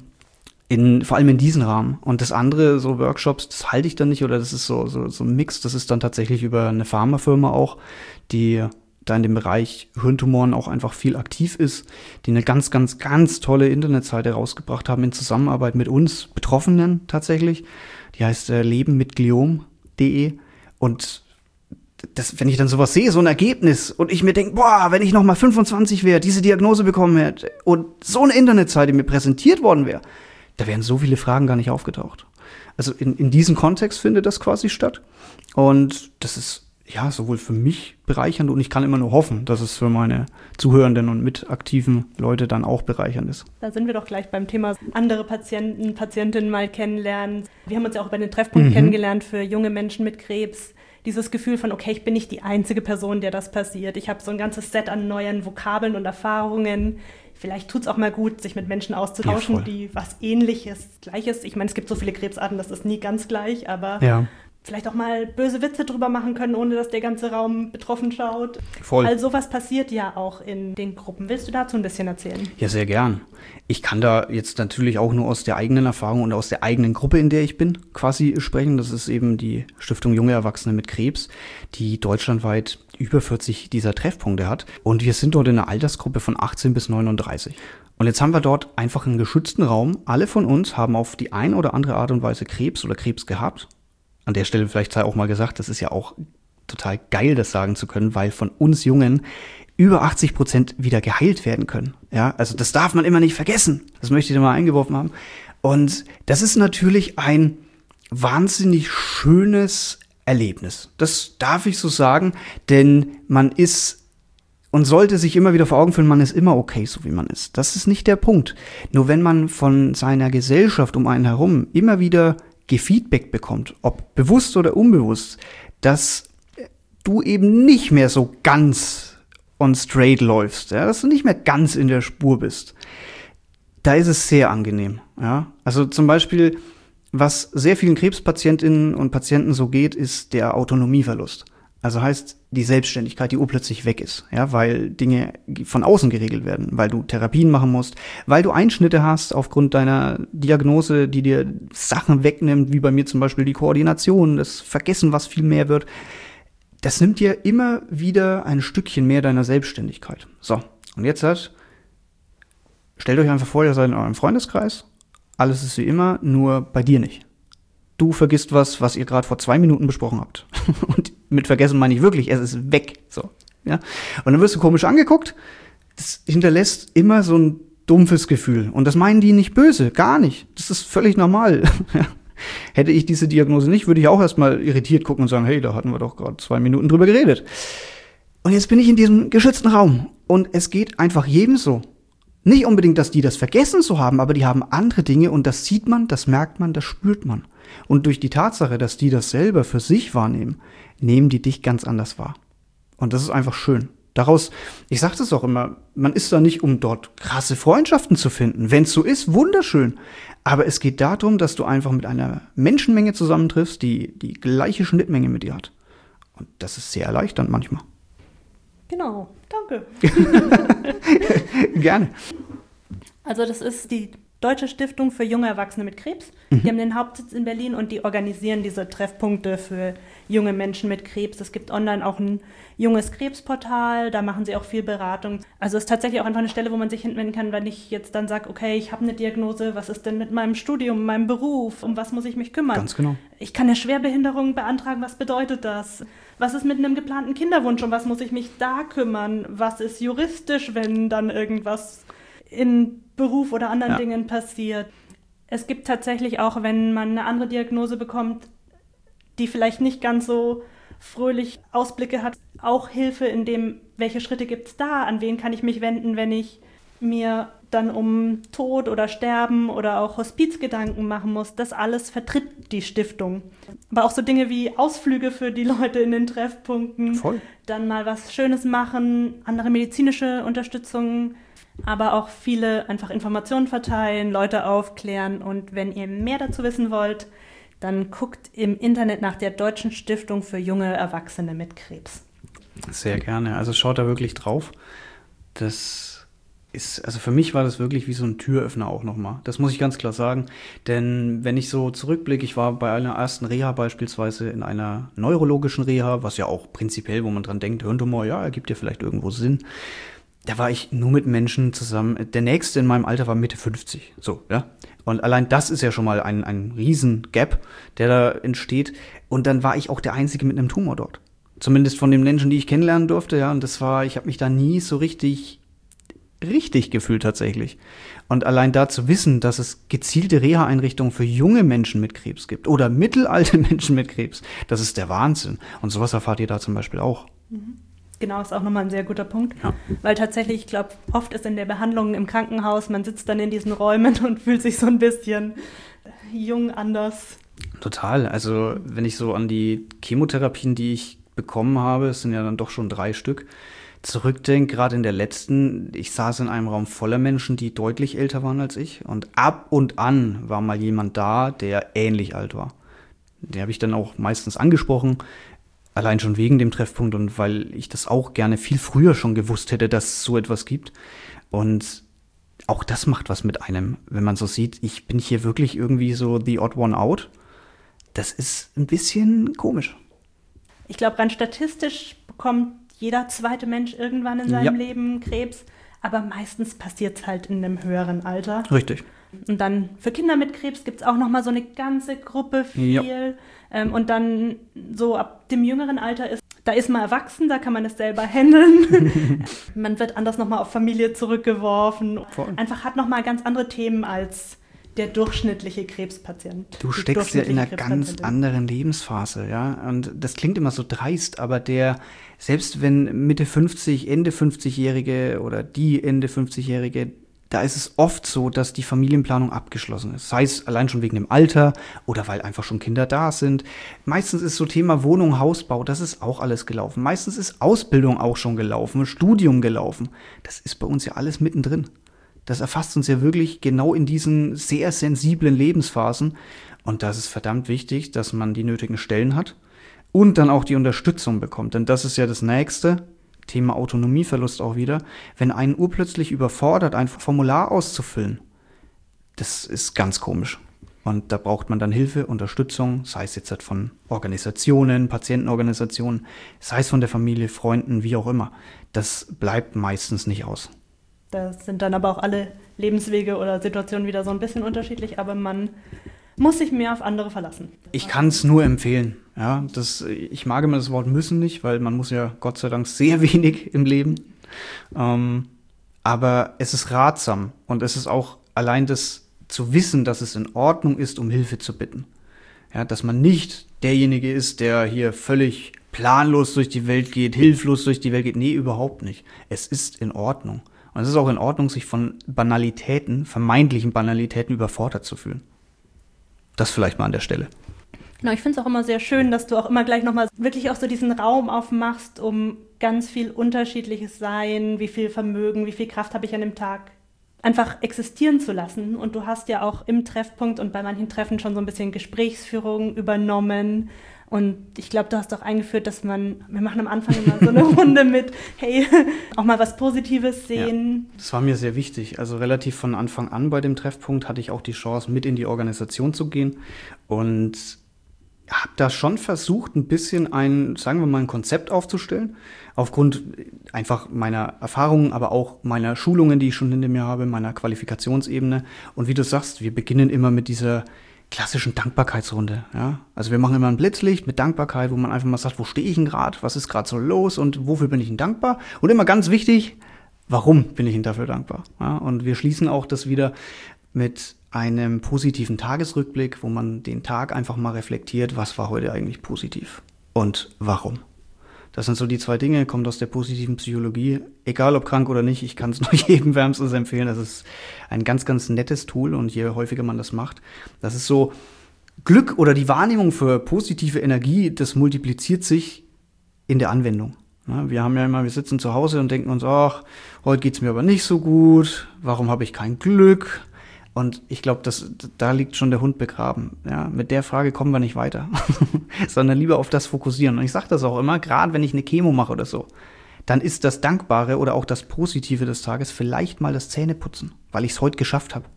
vor allem in diesen Rahmen. Und das andere, so Workshops, das halte ich dann nicht, oder das ist so ein Mix, das ist dann tatsächlich über eine Pharmafirma auch, die da in dem Bereich Hirntumoren auch einfach viel aktiv ist, die eine ganz, ganz, ganz tolle Internetseite rausgebracht haben in Zusammenarbeit mit uns Betroffenen tatsächlich. Die heißt lebenmitgliom.de. Und das, wenn ich dann sowas sehe, so ein Ergebnis, und ich mir denke, boah, wenn ich noch mal 25 wäre, diese Diagnose bekommen hätte und so eine Internetseite mir präsentiert worden wäre, da wären so viele Fragen gar nicht aufgetaucht. Also in diesem Kontext findet das quasi statt. Und das ist ja sowohl für mich bereichernd, und ich kann immer nur hoffen, dass es für meine Zuhörenden und mitaktiven Leute dann auch bereichernd ist. Da sind wir doch gleich beim Thema andere Patienten, Patientinnen mal kennenlernen. Wir haben uns ja auch bei den Treffpunkten kennengelernt für junge Menschen mit Krebs. Dieses Gefühl von, okay, ich bin nicht die einzige Person, der das passiert. Ich habe so ein ganzes Set an neuen Vokabeln und Erfahrungen. Vielleicht tut es auch mal gut, sich mit Menschen auszutauschen, ja, die was Ähnliches, Gleiches. Ich meine, es gibt so viele Krebsarten, das ist nie ganz gleich, aber vielleicht auch mal böse Witze drüber machen können, ohne dass der ganze Raum betroffen schaut. Voll. All sowas passiert ja auch in den Gruppen. Willst du dazu ein bisschen erzählen? Ja, sehr gern. Ich kann da jetzt natürlich auch nur aus der eigenen Erfahrung und aus der eigenen Gruppe, in der ich bin, quasi sprechen. Das ist eben die Stiftung Junge Erwachsene mit Krebs, die deutschlandweit über 40 dieser Treffpunkte hat. Und wir sind dort in einer Altersgruppe von 18 bis 39. Und jetzt haben wir dort einfach einen geschützten Raum. Alle von uns haben auf die eine oder andere Art und Weise Krebs oder Krebs gehabt. An der Stelle vielleicht sei auch mal gesagt, das ist ja auch total geil, das sagen zu können, weil von uns Jungen über 80% wieder geheilt werden können. Ja, also das darf man immer nicht vergessen. Das möchte ich da mal eingeworfen haben. Und das ist natürlich ein wahnsinnig schönes Erlebnis. Das darf ich so sagen, denn man ist und sollte sich immer wieder vor Augen führen, man ist immer okay, so wie man ist. Das ist nicht der Punkt. Nur wenn man von seiner Gesellschaft um einen herum immer wieder gefeedbackt bekommt, ob bewusst oder unbewusst, dass du eben nicht mehr so ganz on straight läufst, ja, dass du nicht mehr ganz in der Spur bist, da ist es sehr angenehm. Ja? Also zum Beispiel, was sehr vielen Krebspatientinnen und Patienten so geht, ist der Autonomieverlust. Also heißt die Selbstständigkeit, die urplötzlich weg ist, ja, weil Dinge von außen geregelt werden, weil du Therapien machen musst, weil du Einschnitte hast aufgrund deiner Diagnose, die dir Sachen wegnimmt, wie bei mir zum Beispiel die Koordination, das Vergessen, was viel mehr wird. Das nimmt dir immer wieder ein Stückchen mehr deiner Selbstständigkeit. So, und jetzt stellt euch einfach vor, ihr seid in eurem Freundeskreis, alles ist wie immer, nur bei dir nicht. Du vergisst was ihr gerade vor 2 Minuten besprochen habt. Und mit vergessen meine ich wirklich, es ist weg. So, ja? Und dann wirst du komisch angeguckt. Das hinterlässt immer so ein dumpfes Gefühl. Und das meinen die nicht böse, gar nicht. Das ist völlig normal. Hätte ich diese Diagnose nicht, würde ich auch erstmal irritiert gucken und sagen, hey, da hatten wir doch gerade 2 Minuten drüber geredet. Und jetzt bin ich in diesem geschützten Raum. Und es geht einfach jedem so. Nicht unbedingt, dass die das vergessen zu haben, aber die haben andere Dinge und das sieht man, das merkt man, das spürt man. Und durch die Tatsache, dass die das selber für sich wahrnehmen, nehmen die dich ganz anders wahr. Und das ist einfach schön. Daraus, ich sage das auch immer, man ist da nicht, um dort krasse Freundschaften zu finden. Wenn es so ist, wunderschön. Aber es geht darum, dass du einfach mit einer Menschenmenge zusammentriffst, die die gleiche Schnittmenge mit dir hat. Und das ist sehr erleichternd manchmal. Genau, danke. Gerne. Also das ist die Deutsche Stiftung für junge Erwachsene mit Krebs. Die haben den Hauptsitz in Berlin und die organisieren diese Treffpunkte für junge Menschen mit Krebs. Es gibt online auch ein junges Krebsportal, da machen sie auch viel Beratung. Also es ist tatsächlich auch einfach eine Stelle, wo man sich hinwenden kann, wenn ich jetzt dann sage, okay, ich habe eine Diagnose, was ist denn mit meinem Studium, meinem Beruf, um was muss ich mich kümmern? Ganz genau. Ich kann eine Schwerbehinderung beantragen, was bedeutet das? Was ist mit einem geplanten Kinderwunsch, um was muss ich mich da kümmern? Was ist juristisch, wenn dann irgendwas in Beruf oder anderen Dingen passiert? Es gibt tatsächlich auch, wenn man eine andere Diagnose bekommt, die vielleicht nicht ganz so fröhlich Ausblicke hat, auch Hilfe in dem, welche Schritte gibt es da, an wen kann ich mich wenden, wenn ich mir dann um Tod oder Sterben oder auch Hospiz Gedanken machen muss. Das alles vertritt die Stiftung. Aber auch so Dinge wie Ausflüge für die Leute in den Treffpunkten, Voll. Dann mal was Schönes machen, andere medizinische Unterstützung, aber auch viele einfach Informationen verteilen, Leute aufklären. Und wenn ihr mehr dazu wissen wollt, dann guckt im Internet nach der Deutschen Stiftung für junge Erwachsene mit Krebs. Sehr gerne. Also schaut da wirklich drauf. Das ist, also für mich war das wirklich wie so ein Türöffner auch nochmal. Das muss ich ganz klar sagen. Denn wenn ich so zurückblicke, ich war bei einer ersten Reha beispielsweise in einer neurologischen Reha, was ja auch prinzipiell, wo man dran denkt, Hirntumor, ja, ergibt ja vielleicht irgendwo Sinn. Da war ich nur mit Menschen zusammen. Der nächste in meinem Alter war Mitte 50. So, ja. Und allein das ist ja schon mal ein riesen Gap, der da entsteht. Und dann war ich auch der Einzige mit einem Tumor dort. Zumindest von den Menschen, die ich kennenlernen durfte, ja. Und das war, ich habe mich da nie so richtig gefühlt tatsächlich. Und allein da zu wissen, dass es gezielte Reha-Einrichtungen für junge Menschen mit Krebs gibt oder mittelalte Menschen mit Krebs, das ist der Wahnsinn. Und sowas erfahrt ihr da zum Beispiel auch. Genau, ist auch nochmal ein sehr guter Punkt. Ja. Weil tatsächlich, ich glaube, oft ist in der Behandlung im Krankenhaus, man sitzt dann in diesen Räumen und fühlt sich so ein bisschen jung anders. Total. Also wenn ich so an die Chemotherapien, die ich bekommen habe, es sind ja dann doch schon 3 Stück, zurückdenke, gerade in der letzten, ich saß in einem Raum voller Menschen, die deutlich älter waren als ich. Und ab und an war mal jemand da, der ähnlich alt war. Den habe ich dann auch meistens angesprochen. Allein schon wegen dem Treffpunkt und weil ich das auch gerne viel früher schon gewusst hätte, dass es so etwas gibt. Und auch das macht was mit einem, wenn man so sieht, ich bin hier wirklich irgendwie so the odd one out. Das ist ein bisschen komisch. Ich glaube, rein statistisch bekommt jeder zweite Mensch irgendwann in seinem Leben Krebs. Aber meistens passiert es halt in einem höheren Alter. Richtig. Und dann für Kinder mit Krebs gibt es auch noch mal so eine ganze Gruppe viel. Und dann so ab dem jüngeren Alter da ist man erwachsen, da kann man es selber handeln. Man wird anders noch mal auf Familie zurückgeworfen. Voll. Einfach hat noch mal ganz andere Themen als der durchschnittliche Krebspatient. Du steckst ja in einer ganz anderen Lebensphase, ja. Und das klingt immer so dreist, aber selbst wenn Mitte 50, Ende 50-Jährige oder die Ende 50-Jährige, da ist es oft so, dass die Familienplanung abgeschlossen ist. Sei es allein schon wegen dem Alter oder weil einfach schon Kinder da sind. Meistens ist so Thema Wohnung, Hausbau, das ist auch alles gelaufen. Meistens ist Ausbildung auch schon gelaufen, Studium gelaufen. Das ist bei uns ja alles mittendrin. Das erfasst uns ja wirklich genau in diesen sehr sensiblen Lebensphasen. Und das ist verdammt wichtig, dass man die nötigen Stellen hat und dann auch die Unterstützung bekommt. Denn das ist ja das Nächste. Thema Autonomieverlust auch wieder, wenn einen urplötzlich überfordert, ein Formular auszufüllen, das ist ganz komisch. Und da braucht man dann Hilfe, Unterstützung, sei es jetzt von Organisationen, Patientenorganisationen, sei es von der Familie, Freunden, wie auch immer. Das bleibt meistens nicht aus. Da sind dann aber auch alle Lebenswege oder Situationen wieder so ein bisschen unterschiedlich, aber man muss sich mehr auf andere verlassen. Ich kann es nur empfehlen. Ja, ich mag immer das Wort müssen nicht, weil man muss ja Gott sei Dank sehr wenig im Leben. Aber es ist ratsam und es ist auch allein das zu wissen, dass es in Ordnung ist, um Hilfe zu bitten. Ja, dass man nicht derjenige ist, der hier völlig planlos durch die Welt geht, hilflos durch die Welt geht. Nee, überhaupt nicht. Es ist in Ordnung. Und es ist auch in Ordnung, sich von Banalitäten, vermeintlichen Banalitäten überfordert zu fühlen. Das vielleicht mal an der Stelle. Genau, ich finde es auch immer sehr schön, dass du auch immer gleich nochmal wirklich auch so diesen Raum aufmachst, um ganz viel unterschiedliches Sein, wie viel Vermögen, wie viel Kraft habe ich an dem Tag, einfach existieren zu lassen. Und du hast ja auch im Treffpunkt und bei manchen Treffen schon so ein bisschen Gesprächsführung übernommen. Und ich glaube, du hast auch eingeführt, dass wir machen am Anfang immer so eine Runde mit, hey, auch mal was Positives sehen. Ja, das war mir sehr wichtig. Also relativ von Anfang an bei dem Treffpunkt hatte ich auch die Chance, mit in die Organisation zu gehen. Und habe da schon versucht, ein bisschen sagen wir mal, ein Konzept aufzustellen. Aufgrund einfach meiner Erfahrungen, aber auch meiner Schulungen, die ich schon hinter mir habe, meiner Qualifikationsebene. Und wie du sagst, wir beginnen immer mit dieser klassischen Dankbarkeitsrunde. Ja? Also wir machen immer ein Blitzlicht mit Dankbarkeit, wo man einfach mal sagt, wo stehe ich denn gerade, was ist gerade so los und wofür bin ich denn dankbar? Und immer ganz wichtig, warum bin ich denn dafür dankbar? Ja? Und wir schließen auch das wieder mit einem positiven Tagesrückblick, wo man den Tag einfach mal reflektiert, was war heute eigentlich positiv und warum. Das sind so die 2 Dinge, kommt aus der positiven Psychologie. Egal ob krank oder nicht, ich kann es nur jedem wärmstens empfehlen. Das ist ein ganz, ganz nettes Tool und je häufiger man das macht, das ist so Glück oder die Wahrnehmung für positive Energie, das multipliziert sich in der Anwendung. Ja, wir sitzen zu Hause und denken uns, ach, heute geht's mir aber nicht so gut, warum habe ich kein Glück? Und ich glaube, da liegt schon der Hund begraben. Ja, mit der Frage kommen wir nicht weiter, sondern lieber auf das fokussieren. Und ich sage das auch immer, gerade wenn ich eine Chemo mache oder so, dann ist das Dankbare oder auch das Positive des Tages vielleicht mal das Zähneputzen, weil ich es heute geschafft habe.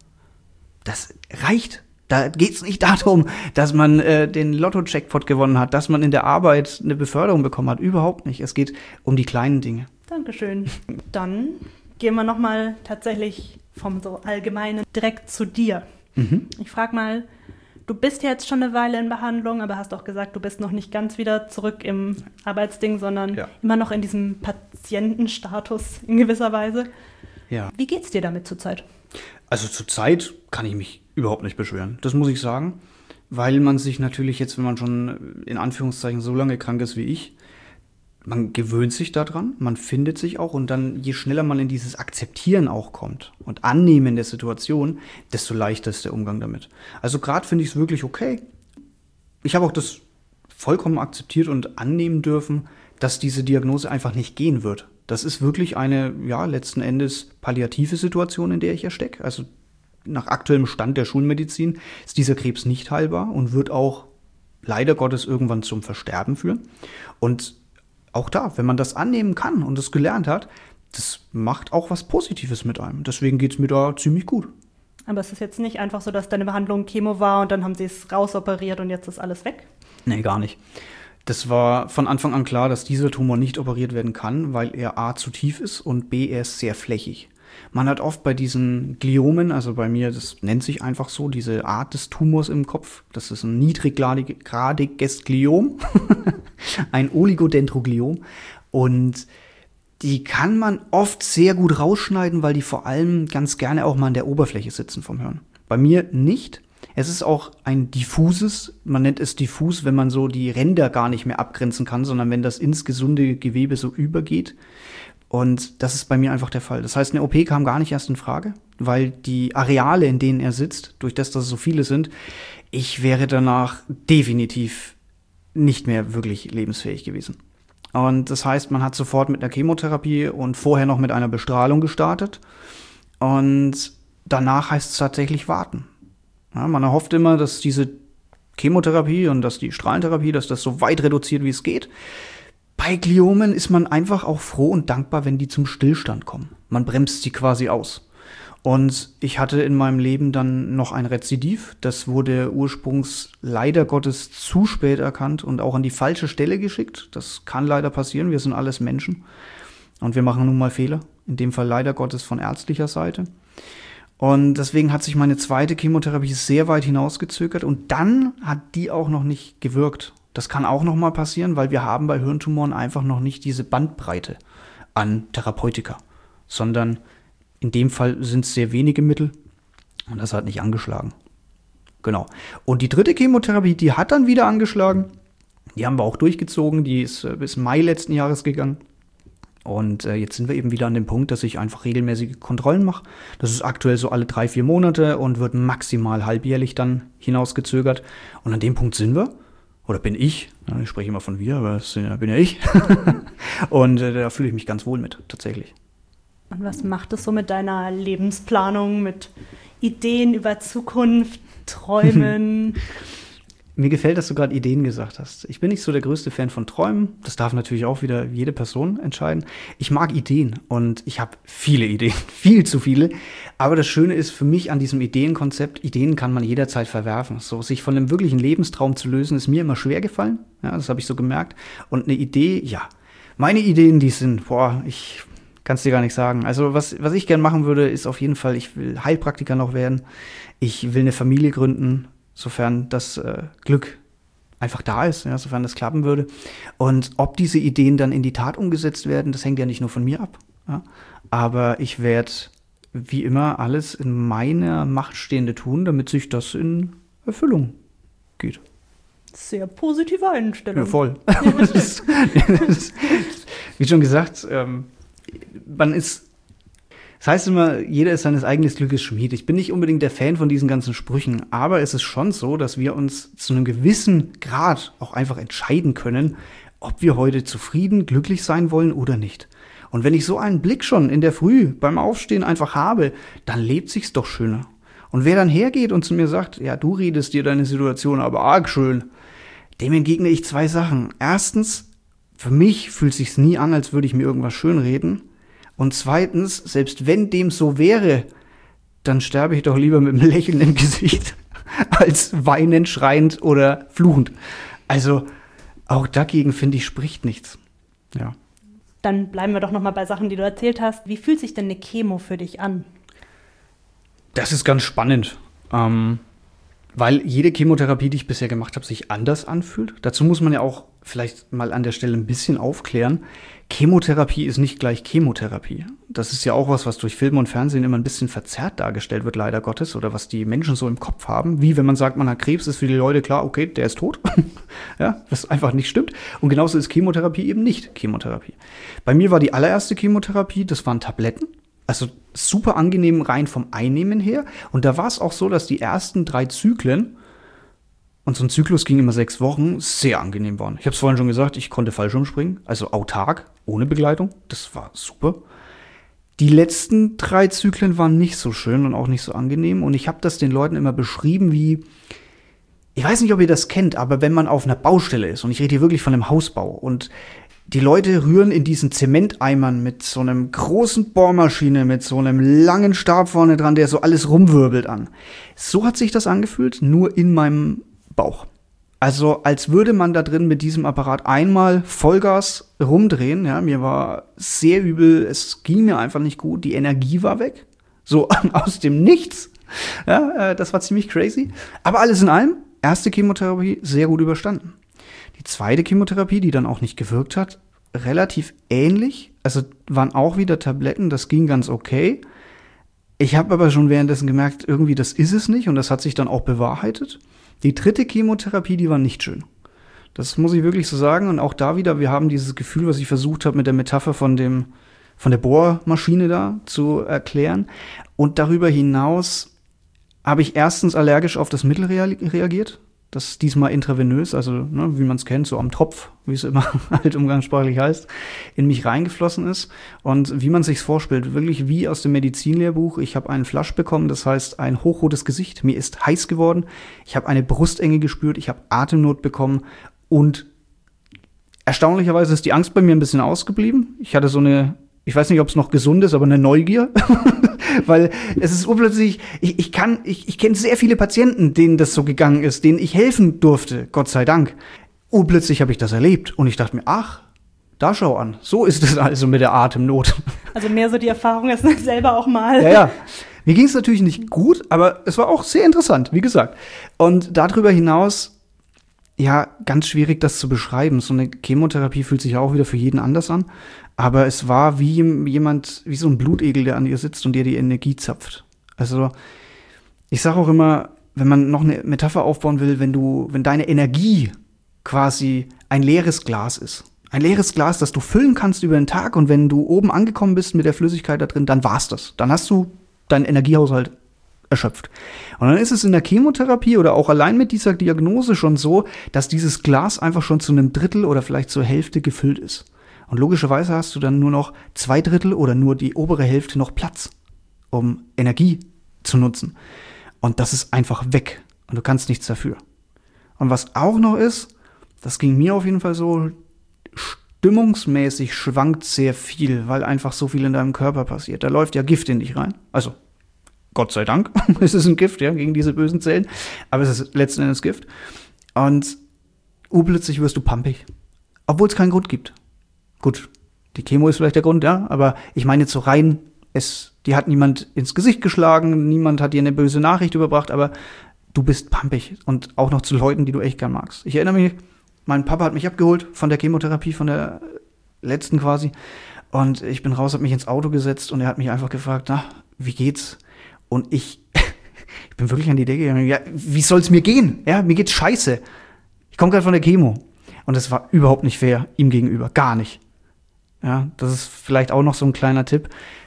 Das reicht. Da geht es nicht darum, dass man den Lotto-Jackpot gewonnen hat, dass man in der Arbeit eine Beförderung bekommen hat. Überhaupt nicht. Es geht um die kleinen Dinge. Dankeschön. Dann gehen wir nochmal tatsächlich vom so Allgemeinen direkt zu dir. Ich frage mal, du bist jetzt schon eine Weile in Behandlung, aber hast auch gesagt, du bist noch nicht ganz wieder zurück im Arbeitsding, sondern immer noch in diesem Patientenstatus in gewisser Weise. Ja. Wie geht's dir damit zurzeit? Also zurzeit kann ich mich überhaupt nicht beschweren. Das muss ich sagen, weil man sich natürlich jetzt, wenn man schon in Anführungszeichen so lange krank ist wie ich, man gewöhnt sich daran, man findet sich auch und dann, je schneller man in dieses Akzeptieren auch kommt und Annehmen der Situation, desto leichter ist der Umgang damit. Also gerade finde ich es wirklich okay. Ich habe auch das vollkommen akzeptiert und annehmen dürfen, dass diese Diagnose einfach nicht gehen wird. Das ist wirklich eine, letzten Endes palliative Situation, in der ich ja stecke. Also nach aktuellem Stand der Schulmedizin ist dieser Krebs nicht heilbar und wird auch leider Gottes irgendwann zum Versterben führen. Und auch da, wenn man das annehmen kann und es gelernt hat, das macht auch was Positives mit einem. Deswegen geht es mir da ziemlich gut. Aber es ist jetzt nicht einfach so, dass deine Behandlung Chemo war und dann haben sie es rausoperiert und jetzt ist alles weg? Nee, gar nicht. Das war von Anfang an klar, dass dieser Tumor nicht operiert werden kann, weil er A zu tief ist und B, er ist sehr flächig. Man hat oft bei diesen Gliomen, also bei mir, das nennt sich einfach so, diese Art des Tumors im Kopf, das ist ein niedriggradiges Gliom, ein Oligodendrogliom, und die kann man oft sehr gut rausschneiden, weil die vor allem ganz gerne auch mal an der Oberfläche sitzen vom Hirn. Bei mir nicht. Es ist auch ein diffuses, man nennt es diffus, wenn man so die Ränder gar nicht mehr abgrenzen kann, sondern wenn das ins gesunde Gewebe so übergeht. Und das ist bei mir einfach der Fall. Das heißt, eine OP kam gar nicht erst in Frage, weil die Areale, in denen er sitzt, durch das, dass es so viele sind, ich wäre danach definitiv nicht mehr wirklich lebensfähig gewesen. Und das heißt, man hat sofort mit einer Chemotherapie und vorher noch mit einer Bestrahlung gestartet. Und danach heißt es tatsächlich warten. Ja, man erhofft immer, dass diese Chemotherapie und dass die Strahlentherapie, dass das so weit reduziert, wie es geht. Bei Gliomen ist man einfach auch froh und dankbar, wenn die zum Stillstand kommen. Man bremst sie quasi aus. Und ich hatte in meinem Leben dann noch ein Rezidiv. Das wurde ursprünglich leider Gottes zu spät erkannt und auch an die falsche Stelle geschickt. Das kann leider passieren. Wir sind alles Menschen. Und wir machen nun mal Fehler. In dem Fall leider Gottes von ärztlicher Seite. Und deswegen hat sich meine zweite Chemotherapie sehr weit hinausgezögert. Und dann hat die auch noch nicht gewirkt. Das kann auch noch mal passieren, weil wir haben bei Hirntumoren einfach noch nicht diese Bandbreite an Therapeutika. Sondern in dem Fall sind es sehr wenige Mittel und das hat nicht angeschlagen. Genau. Und die dritte Chemotherapie, die hat dann wieder angeschlagen. Die haben wir auch durchgezogen. Die ist bis Mai letzten Jahres gegangen. Und jetzt sind wir eben wieder an dem Punkt, dass ich einfach regelmäßige Kontrollen mache. Das ist aktuell so alle 3-4 Monate und wird maximal halbjährlich dann hinausgezögert. Und an dem Punkt sind wir. Oder bin ich. Ich spreche immer von wir, aber das bin ja ich. Und da fühle ich mich ganz wohl mit, tatsächlich. Und was macht es so mit deiner Lebensplanung, mit Ideen über Zukunft, Träumen? Mir gefällt, dass du gerade Ideen gesagt hast. Ich bin nicht so der größte Fan von Träumen. Das darf natürlich auch wieder jede Person entscheiden. Ich mag Ideen und ich habe viele Ideen, viel zu viele. Aber das Schöne ist für mich an diesem Ideenkonzept, Ideen kann man jederzeit verwerfen. So, sich von einem wirklichen Lebenstraum zu lösen, ist mir immer schwer gefallen. Ja, das habe ich so gemerkt. Und eine Idee, ja, meine Ideen, die sind, ich kann es dir gar nicht sagen. Also was ich gern machen würde, ist auf jeden Fall, ich will Heilpraktiker noch werden. Ich will eine Familie gründen, sofern das Glück einfach da ist, ja, sofern das klappen würde. Und ob diese Ideen dann in die Tat umgesetzt werden, das hängt ja nicht nur von mir ab. Ja. Aber ich werde wie immer alles in meiner Macht Stehende tun, damit sich das in Erfüllung geht. Sehr positive Einstellung. Ja, voll. Wie schon gesagt, das heißt immer, jeder ist seines eigenen Glückes Schmied. Ich bin nicht unbedingt der Fan von diesen ganzen Sprüchen, aber es ist schon so, dass wir uns zu einem gewissen Grad auch einfach entscheiden können, ob wir heute zufrieden, glücklich sein wollen oder nicht. Und wenn ich so einen Blick schon in der Früh beim Aufstehen einfach habe, dann lebt sich's doch schöner. Und wer dann hergeht und zu mir sagt, ja, du redest dir deine Situation aber arg schön, dem entgegne ich 2 Sachen. Erstens, für mich fühlt sich's nie an, als würde ich mir irgendwas schönreden. Und zweitens, selbst wenn dem so wäre, dann sterbe ich doch lieber mit einem Lächeln im Gesicht, als weinend, schreiend oder fluchend. Also auch dagegen, finde ich, spricht nichts. Ja. Dann bleiben wir doch noch mal bei Sachen, die du erzählt hast. Wie fühlt sich denn eine Chemo für dich an? Das ist ganz spannend, weil jede Chemotherapie, die ich bisher gemacht habe, sich anders anfühlt. Dazu muss man ja auch vielleicht mal an der Stelle ein bisschen aufklären. Chemotherapie ist nicht gleich Chemotherapie. Das ist ja auch was durch Film und Fernsehen immer ein bisschen verzerrt dargestellt wird, leider Gottes, oder was die Menschen so im Kopf haben. Wie wenn man sagt, man hat Krebs, ist für die Leute klar, okay, der ist tot. Ja, was einfach nicht stimmt. Und genauso ist Chemotherapie eben nicht Chemotherapie. Bei mir war die allererste Chemotherapie, das waren Tabletten. Also super angenehm rein vom Einnehmen her. Und da war es auch so, dass die ersten 3 Zyklen, und so ein Zyklus ging immer 6 Wochen, sehr angenehm waren. Ich habe es vorhin schon gesagt, ich konnte Fallschirmspringen, also autark, ohne Begleitung. Das war super. Die letzten 3 Zyklen waren nicht so schön und auch nicht so angenehm. Und ich habe das den Leuten immer beschrieben wie, ich weiß nicht, ob ihr das kennt, aber wenn man auf einer Baustelle ist, und ich rede hier wirklich von einem Hausbau, und die Leute rühren in diesen Zementeimern mit so einem großen Bohrmaschine, mit so einem langen Stab vorne dran, der so alles rumwirbelt an. So hat sich das angefühlt, nur in meinem Bauch. Also als würde man da drin mit diesem Apparat einmal Vollgas rumdrehen. Ja, mir war sehr übel, es ging mir einfach nicht gut, die Energie war weg. So aus dem Nichts. Ja, das war ziemlich crazy. Aber alles in allem, erste Chemotherapie sehr gut überstanden. Die zweite Chemotherapie, die dann auch nicht gewirkt hat, relativ ähnlich. Also waren auch wieder Tabletten, das ging ganz okay. Ich habe aber schon währenddessen gemerkt, irgendwie das ist es nicht und das hat sich dann auch bewahrheitet. Die dritte Chemotherapie, die war nicht schön. Das muss ich wirklich so sagen. Und auch da wieder, wir haben dieses Gefühl, was ich versucht habe mit der Metapher von der Bohrmaschine da zu erklären. Und darüber hinaus habe ich erstens allergisch auf das Mittel reagiert. Das diesmal intravenös, also ne, wie man es kennt, so am Tropf, wie es immer halt umgangssprachlich heißt, in mich reingeflossen ist. Und wie man sich's vorstellt, wirklich wie aus dem Medizinlehrbuch. Ich habe einen Flash bekommen, das heißt ein hochrotes Gesicht. Mir ist heiß geworden. Ich habe eine Brustenge gespürt. Ich habe Atemnot bekommen. Und erstaunlicherweise ist die Angst bei mir ein bisschen ausgeblieben. Ich hatte so eine, ich weiß nicht, ob es noch gesund ist, aber eine Neugier. Weil es ist urplötzlich, ich kenne sehr viele Patienten, denen das so gegangen ist, denen ich helfen durfte, Gott sei Dank. Urplötzlich habe ich das erlebt und ich dachte mir, ach, da schau an, so ist es also mit der Atemnot. Also mehr so die Erfahrung ist selber auch mal. Ja. Mir ging es natürlich nicht gut, aber es war auch sehr interessant, wie gesagt. Und darüber hinaus, ja, ganz schwierig, das zu beschreiben. So eine Chemotherapie fühlt sich auch wieder für jeden anders an. Aber es war wie jemand, wie so ein Blutegel, der an ihr sitzt und dir die Energie zapft. Also, ich sage auch immer, wenn man noch eine Metapher aufbauen will, wenn deine Energie quasi ein leeres Glas ist. Ein leeres Glas, das du füllen kannst über den Tag und wenn du oben angekommen bist mit der Flüssigkeit da drin, dann war's das. Dann hast du deinen Energiehaushalt erschöpft. Und dann ist es in der Chemotherapie oder auch allein mit dieser Diagnose schon so, dass dieses Glas einfach schon zu einem Drittel oder vielleicht zur Hälfte gefüllt ist. Und logischerweise hast du dann nur noch 2/3 oder nur die obere Hälfte noch Platz, um Energie zu nutzen. Und das ist einfach weg. Und du kannst nichts dafür. Und was auch noch ist, das ging mir auf jeden Fall so, stimmungsmäßig schwankt sehr viel, weil einfach so viel in deinem Körper passiert. Da läuft ja Gift in dich rein. Also, Gott sei Dank, es ist ein Gift, ja, gegen diese bösen Zellen. Aber es ist letzten Endes Gift. Und urplötzlich wirst du pampig. Obwohl es keinen Grund gibt. Gut, die Chemo ist vielleicht der Grund, ja, aber ich meine jetzt so rein, die hat niemand ins Gesicht geschlagen, niemand hat dir eine böse Nachricht überbracht, aber du bist pampig und auch noch zu Leuten, die du echt gern magst. Ich erinnere mich, mein Papa hat mich abgeholt von der Chemotherapie, von der letzten quasi, und ich bin raus, habe mich ins Auto gesetzt und er hat mich einfach gefragt, na, wie geht's? Und ich bin wirklich an die Decke gegangen, ja, wie soll's mir gehen? Ja, mir geht's scheiße. Ich komme gerade von der Chemo. Und das war überhaupt nicht fair ihm gegenüber, gar nicht. Ja, das ist vielleicht auch noch so ein kleiner Tipp.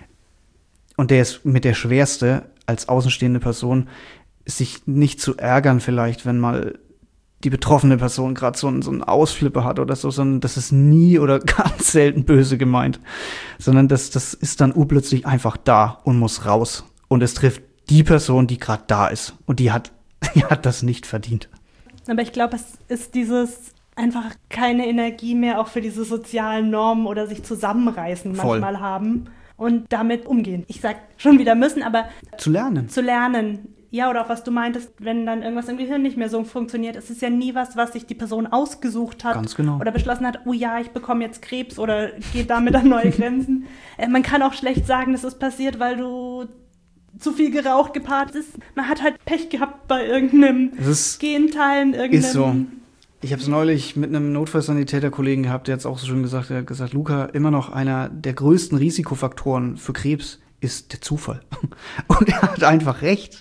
Und der ist mit der schwerste, als außenstehende Person, sich nicht zu ärgern vielleicht, wenn mal die betroffene Person gerade so einen Ausflipper hat oder so, sondern das ist nie oder ganz selten böse gemeint. Sondern das ist dann urplötzlich einfach da und muss raus. Und es trifft die Person, die gerade da ist. Und die hat das nicht verdient. Aber ich glaube, es ist dieses einfach keine Energie mehr auch für diese sozialen Normen oder sich zusammenreißen manchmal haben und damit umgehen. Ich sag schon wieder müssen, aber zu lernen. Ja, oder auch was du meintest, wenn dann irgendwas im Gehirn nicht mehr so funktioniert. Es ist ja nie was sich die Person ausgesucht hat. Ganz genau. Oder beschlossen hat, oh ja, ich bekomme jetzt Krebs oder gehe damit an neue Grenzen. Man kann auch schlecht sagen, das ist passiert, weil du zu viel geraucht, gepaart ist. Man hat halt Pech gehabt bei irgendeinem Genteilen, Ist so. Ich habe es neulich mit einem Notfallsanitäter-Kollegen gehabt, der hat es auch so schön gesagt, der hat gesagt, Luca, immer noch einer der größten Risikofaktoren für Krebs ist der Zufall. Und er hat einfach recht.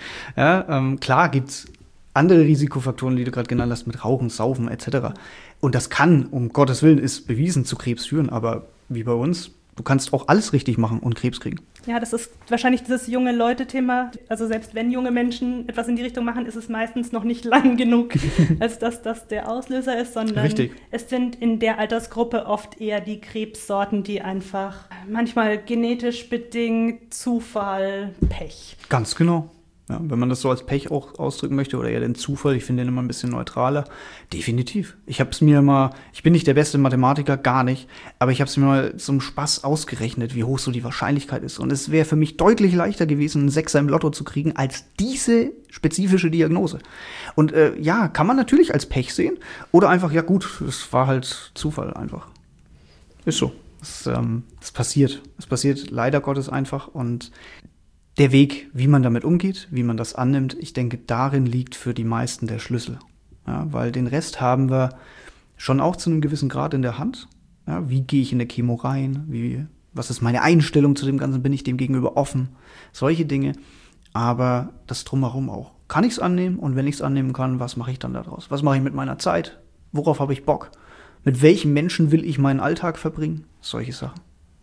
Ja, klar gibt's andere Risikofaktoren, die du gerade genannt hast, mit Rauchen, Saufen etc. Und das kann, um Gottes Willen, ist bewiesen, zu Krebs führen. Aber wie bei uns, du kannst auch alles richtig machen und Krebs kriegen. Ja, das ist wahrscheinlich dieses junge Leute-Thema. Also selbst wenn junge Menschen etwas in die Richtung machen, ist es meistens noch nicht lang genug, als dass das der Auslöser ist, sondern Richtig. Es sind in der Altersgruppe oft eher die Krebssorten, die einfach manchmal genetisch bedingt, Zufall, Pech. Ganz genau. Ja, wenn man das so als Pech auch ausdrücken möchte oder eher den Zufall, ich finde den immer ein bisschen neutraler. Definitiv. Ich bin nicht der beste Mathematiker, gar nicht, aber ich habe es mir mal zum Spaß ausgerechnet, wie hoch so die Wahrscheinlichkeit ist. Und es wäre für mich deutlich leichter gewesen, einen Sechser im Lotto zu kriegen, als diese spezifische Diagnose. Und ja, kann man natürlich als Pech sehen oder einfach, ja gut, es war halt Zufall einfach. Ist so. Das passiert. Es passiert leider Gottes einfach und der Weg, wie man damit umgeht, wie man das annimmt, ich denke, darin liegt für die meisten der Schlüssel. Ja, weil den Rest haben wir schon auch zu einem gewissen Grad in der Hand. Ja, wie gehe ich in der Chemo rein? Was ist meine Einstellung zu dem Ganzen? Bin ich dem gegenüber offen? Solche Dinge. Aber das Drumherum auch. Kann ich es annehmen? Und wenn ich es annehmen kann, was mache ich dann daraus? Was mache ich mit meiner Zeit? Worauf habe ich Bock? Mit welchen Menschen will ich meinen Alltag verbringen? Solche Sachen.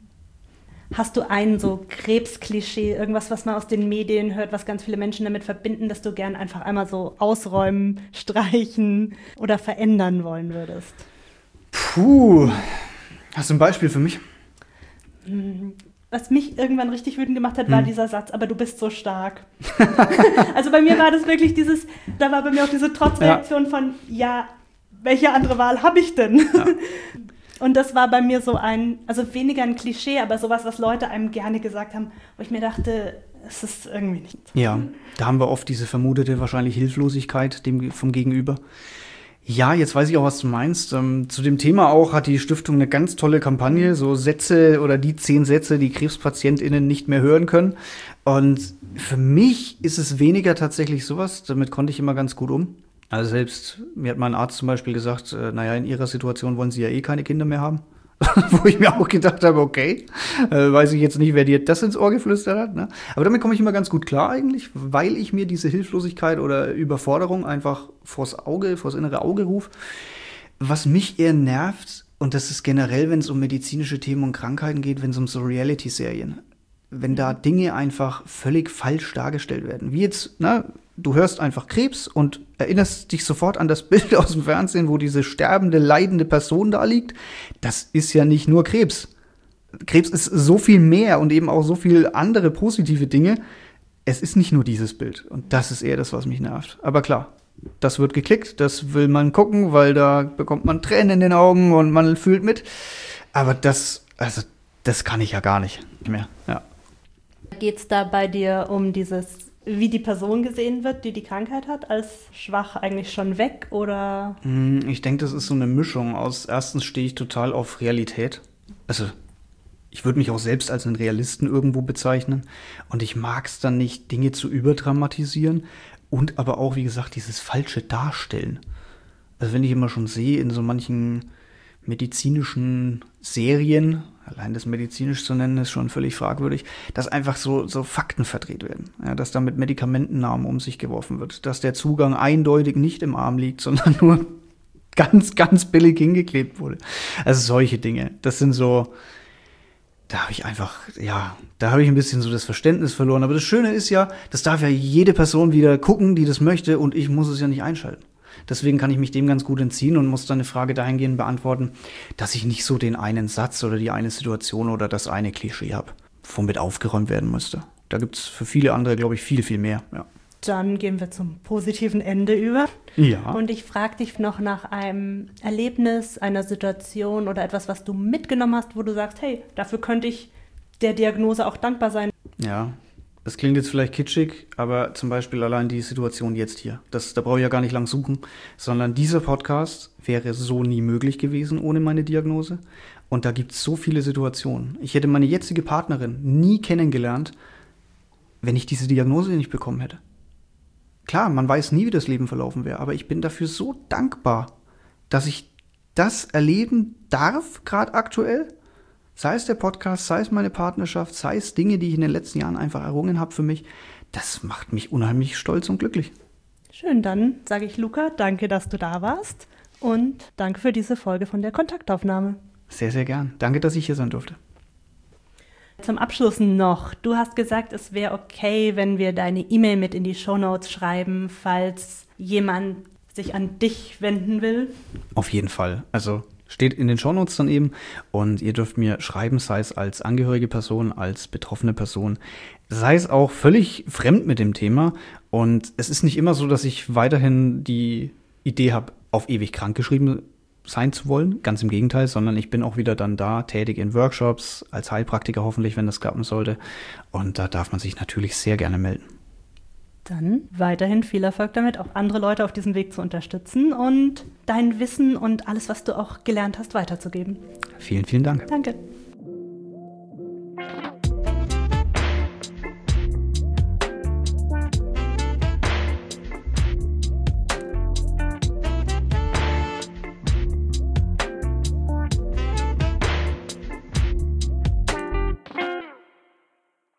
Hast du ein so Krebsklischee, irgendwas, was man aus den Medien hört, was ganz viele Menschen damit verbinden, dass du gern einfach einmal so ausräumen, streichen oder verändern wollen würdest? Puh, hast du ein Beispiel für mich? Was mich irgendwann richtig wütend gemacht hat, war dieser Satz, aber du bist so stark. Also bei mir war das wirklich da war bei mir auch diese Trotzreaktion von, ja, welche andere Wahl habe ich denn? Ja. Und das war bei mir also weniger ein Klischee, aber sowas, was Leute einem gerne gesagt haben, wo ich mir dachte, es ist irgendwie nicht. Ja, da haben wir oft diese vermutete wahrscheinlich Hilflosigkeit vom Gegenüber. Ja, jetzt weiß ich auch, was du meinst. Zu dem Thema auch hat die Stiftung eine ganz tolle Kampagne, so Sätze oder die 10 Sätze, die KrebspatientInnen nicht mehr hören können. Und für mich ist es weniger tatsächlich sowas, damit konnte ich immer ganz gut um. Also selbst, mir hat mein Arzt zum Beispiel gesagt, naja, in ihrer Situation wollen sie ja eh keine Kinder mehr haben. Wo ich mir auch gedacht habe, okay, weiß ich jetzt nicht, wer dir das ins Ohr geflüstert hat. Ne? Aber damit komme ich immer ganz gut klar eigentlich, weil ich mir diese Hilflosigkeit oder Überforderung einfach vors innere Auge rufe. Was mich eher nervt, und das ist generell, wenn es um medizinische Themen und Krankheiten geht, wenn es um so Reality-Serien, wenn da Dinge einfach völlig falsch dargestellt werden. Wie jetzt, du hörst einfach Krebs und erinnerst dich sofort an das Bild aus dem Fernsehen, wo diese sterbende, leidende Person da liegt. Das ist ja nicht nur Krebs. Krebs ist so viel mehr und eben auch so viel andere positive Dinge. Es ist nicht nur dieses Bild. Und das ist eher das, was mich nervt. Aber klar, das wird geklickt, das will man gucken, weil da bekommt man Tränen in den Augen und man fühlt mit. Aber das kann ich ja gar nicht mehr. Ja. Geht es da bei dir um dieses, wie die Person gesehen wird, die die Krankheit hat, als schwach eigentlich schon weg, oder? Ich denke, das ist so eine Mischung aus, erstens stehe ich total auf Realität. Also, ich würde mich auch selbst als einen Realisten irgendwo bezeichnen. Und ich mag es dann nicht, Dinge zu überdramatisieren und aber auch, wie gesagt, dieses falsche Darstellen. Also wenn ich immer schon sehe, in so manchen medizinischen Serien, allein das medizinisch zu nennen, ist schon völlig fragwürdig, dass einfach so Fakten verdreht werden. Ja, dass da mit Medikamentennamen um sich geworfen wird. Dass der Zugang eindeutig nicht im Arm liegt, sondern nur ganz, ganz billig hingeklebt wurde. Also solche Dinge. Das sind so, da habe ich ein bisschen so das Verständnis verloren. Aber das Schöne ist ja, das darf ja jede Person wieder gucken, die das möchte, und ich muss es ja nicht einschalten. Deswegen kann ich mich dem ganz gut entziehen und muss dann eine Frage dahingehend beantworten, dass ich nicht so den einen Satz oder die eine Situation oder das eine Klischee habe, womit aufgeräumt werden müsste. Da gibt es für viele andere, glaube ich, viel, viel mehr. Ja. Dann gehen wir zum positiven Ende über. Ja. Und ich frage dich noch nach einem Erlebnis, einer Situation oder etwas, was du mitgenommen hast, wo du sagst, hey, dafür könnte ich der Diagnose auch dankbar sein. Ja, das klingt jetzt vielleicht kitschig, aber zum Beispiel allein die Situation jetzt hier. Da brauche ich ja gar nicht lang suchen, sondern dieser Podcast wäre so nie möglich gewesen ohne meine Diagnose. Und da gibt es so viele Situationen. Ich hätte meine jetzige Partnerin nie kennengelernt, wenn ich diese Diagnose nicht bekommen hätte. Klar, man weiß nie, wie das Leben verlaufen wäre, aber ich bin dafür so dankbar, dass ich das erleben darf, gerade aktuell. Sei es der Podcast, sei es meine Partnerschaft, sei es Dinge, die ich in den letzten Jahren einfach errungen habe für mich. Das macht mich unheimlich stolz und glücklich. Schön, dann sage ich Luca, danke, dass du da warst und danke für diese Folge von der Kontaktaufnahme. Sehr, sehr gern. Danke, dass ich hier sein durfte. Zum Abschluss noch, du hast gesagt, es wäre okay, wenn wir deine E-Mail mit in die Shownotes schreiben, falls jemand sich an dich wenden will. Auf jeden Fall. Also steht in den Shownotes dann eben, und ihr dürft mir schreiben, sei es als angehörige Person, als betroffene Person, sei es auch völlig fremd mit dem Thema. Und es ist nicht immer so, dass ich weiterhin die Idee habe, auf ewig krankgeschrieben sein zu wollen. Ganz im Gegenteil, sondern ich bin auch wieder dann da, tätig in Workshops, als Heilpraktiker hoffentlich, wenn das klappen sollte. Und da darf man sich natürlich sehr gerne melden. Dann weiterhin viel Erfolg damit, auch andere Leute auf diesem Weg zu unterstützen und dein Wissen und alles, was du auch gelernt hast, weiterzugeben. Vielen, vielen Dank. Danke.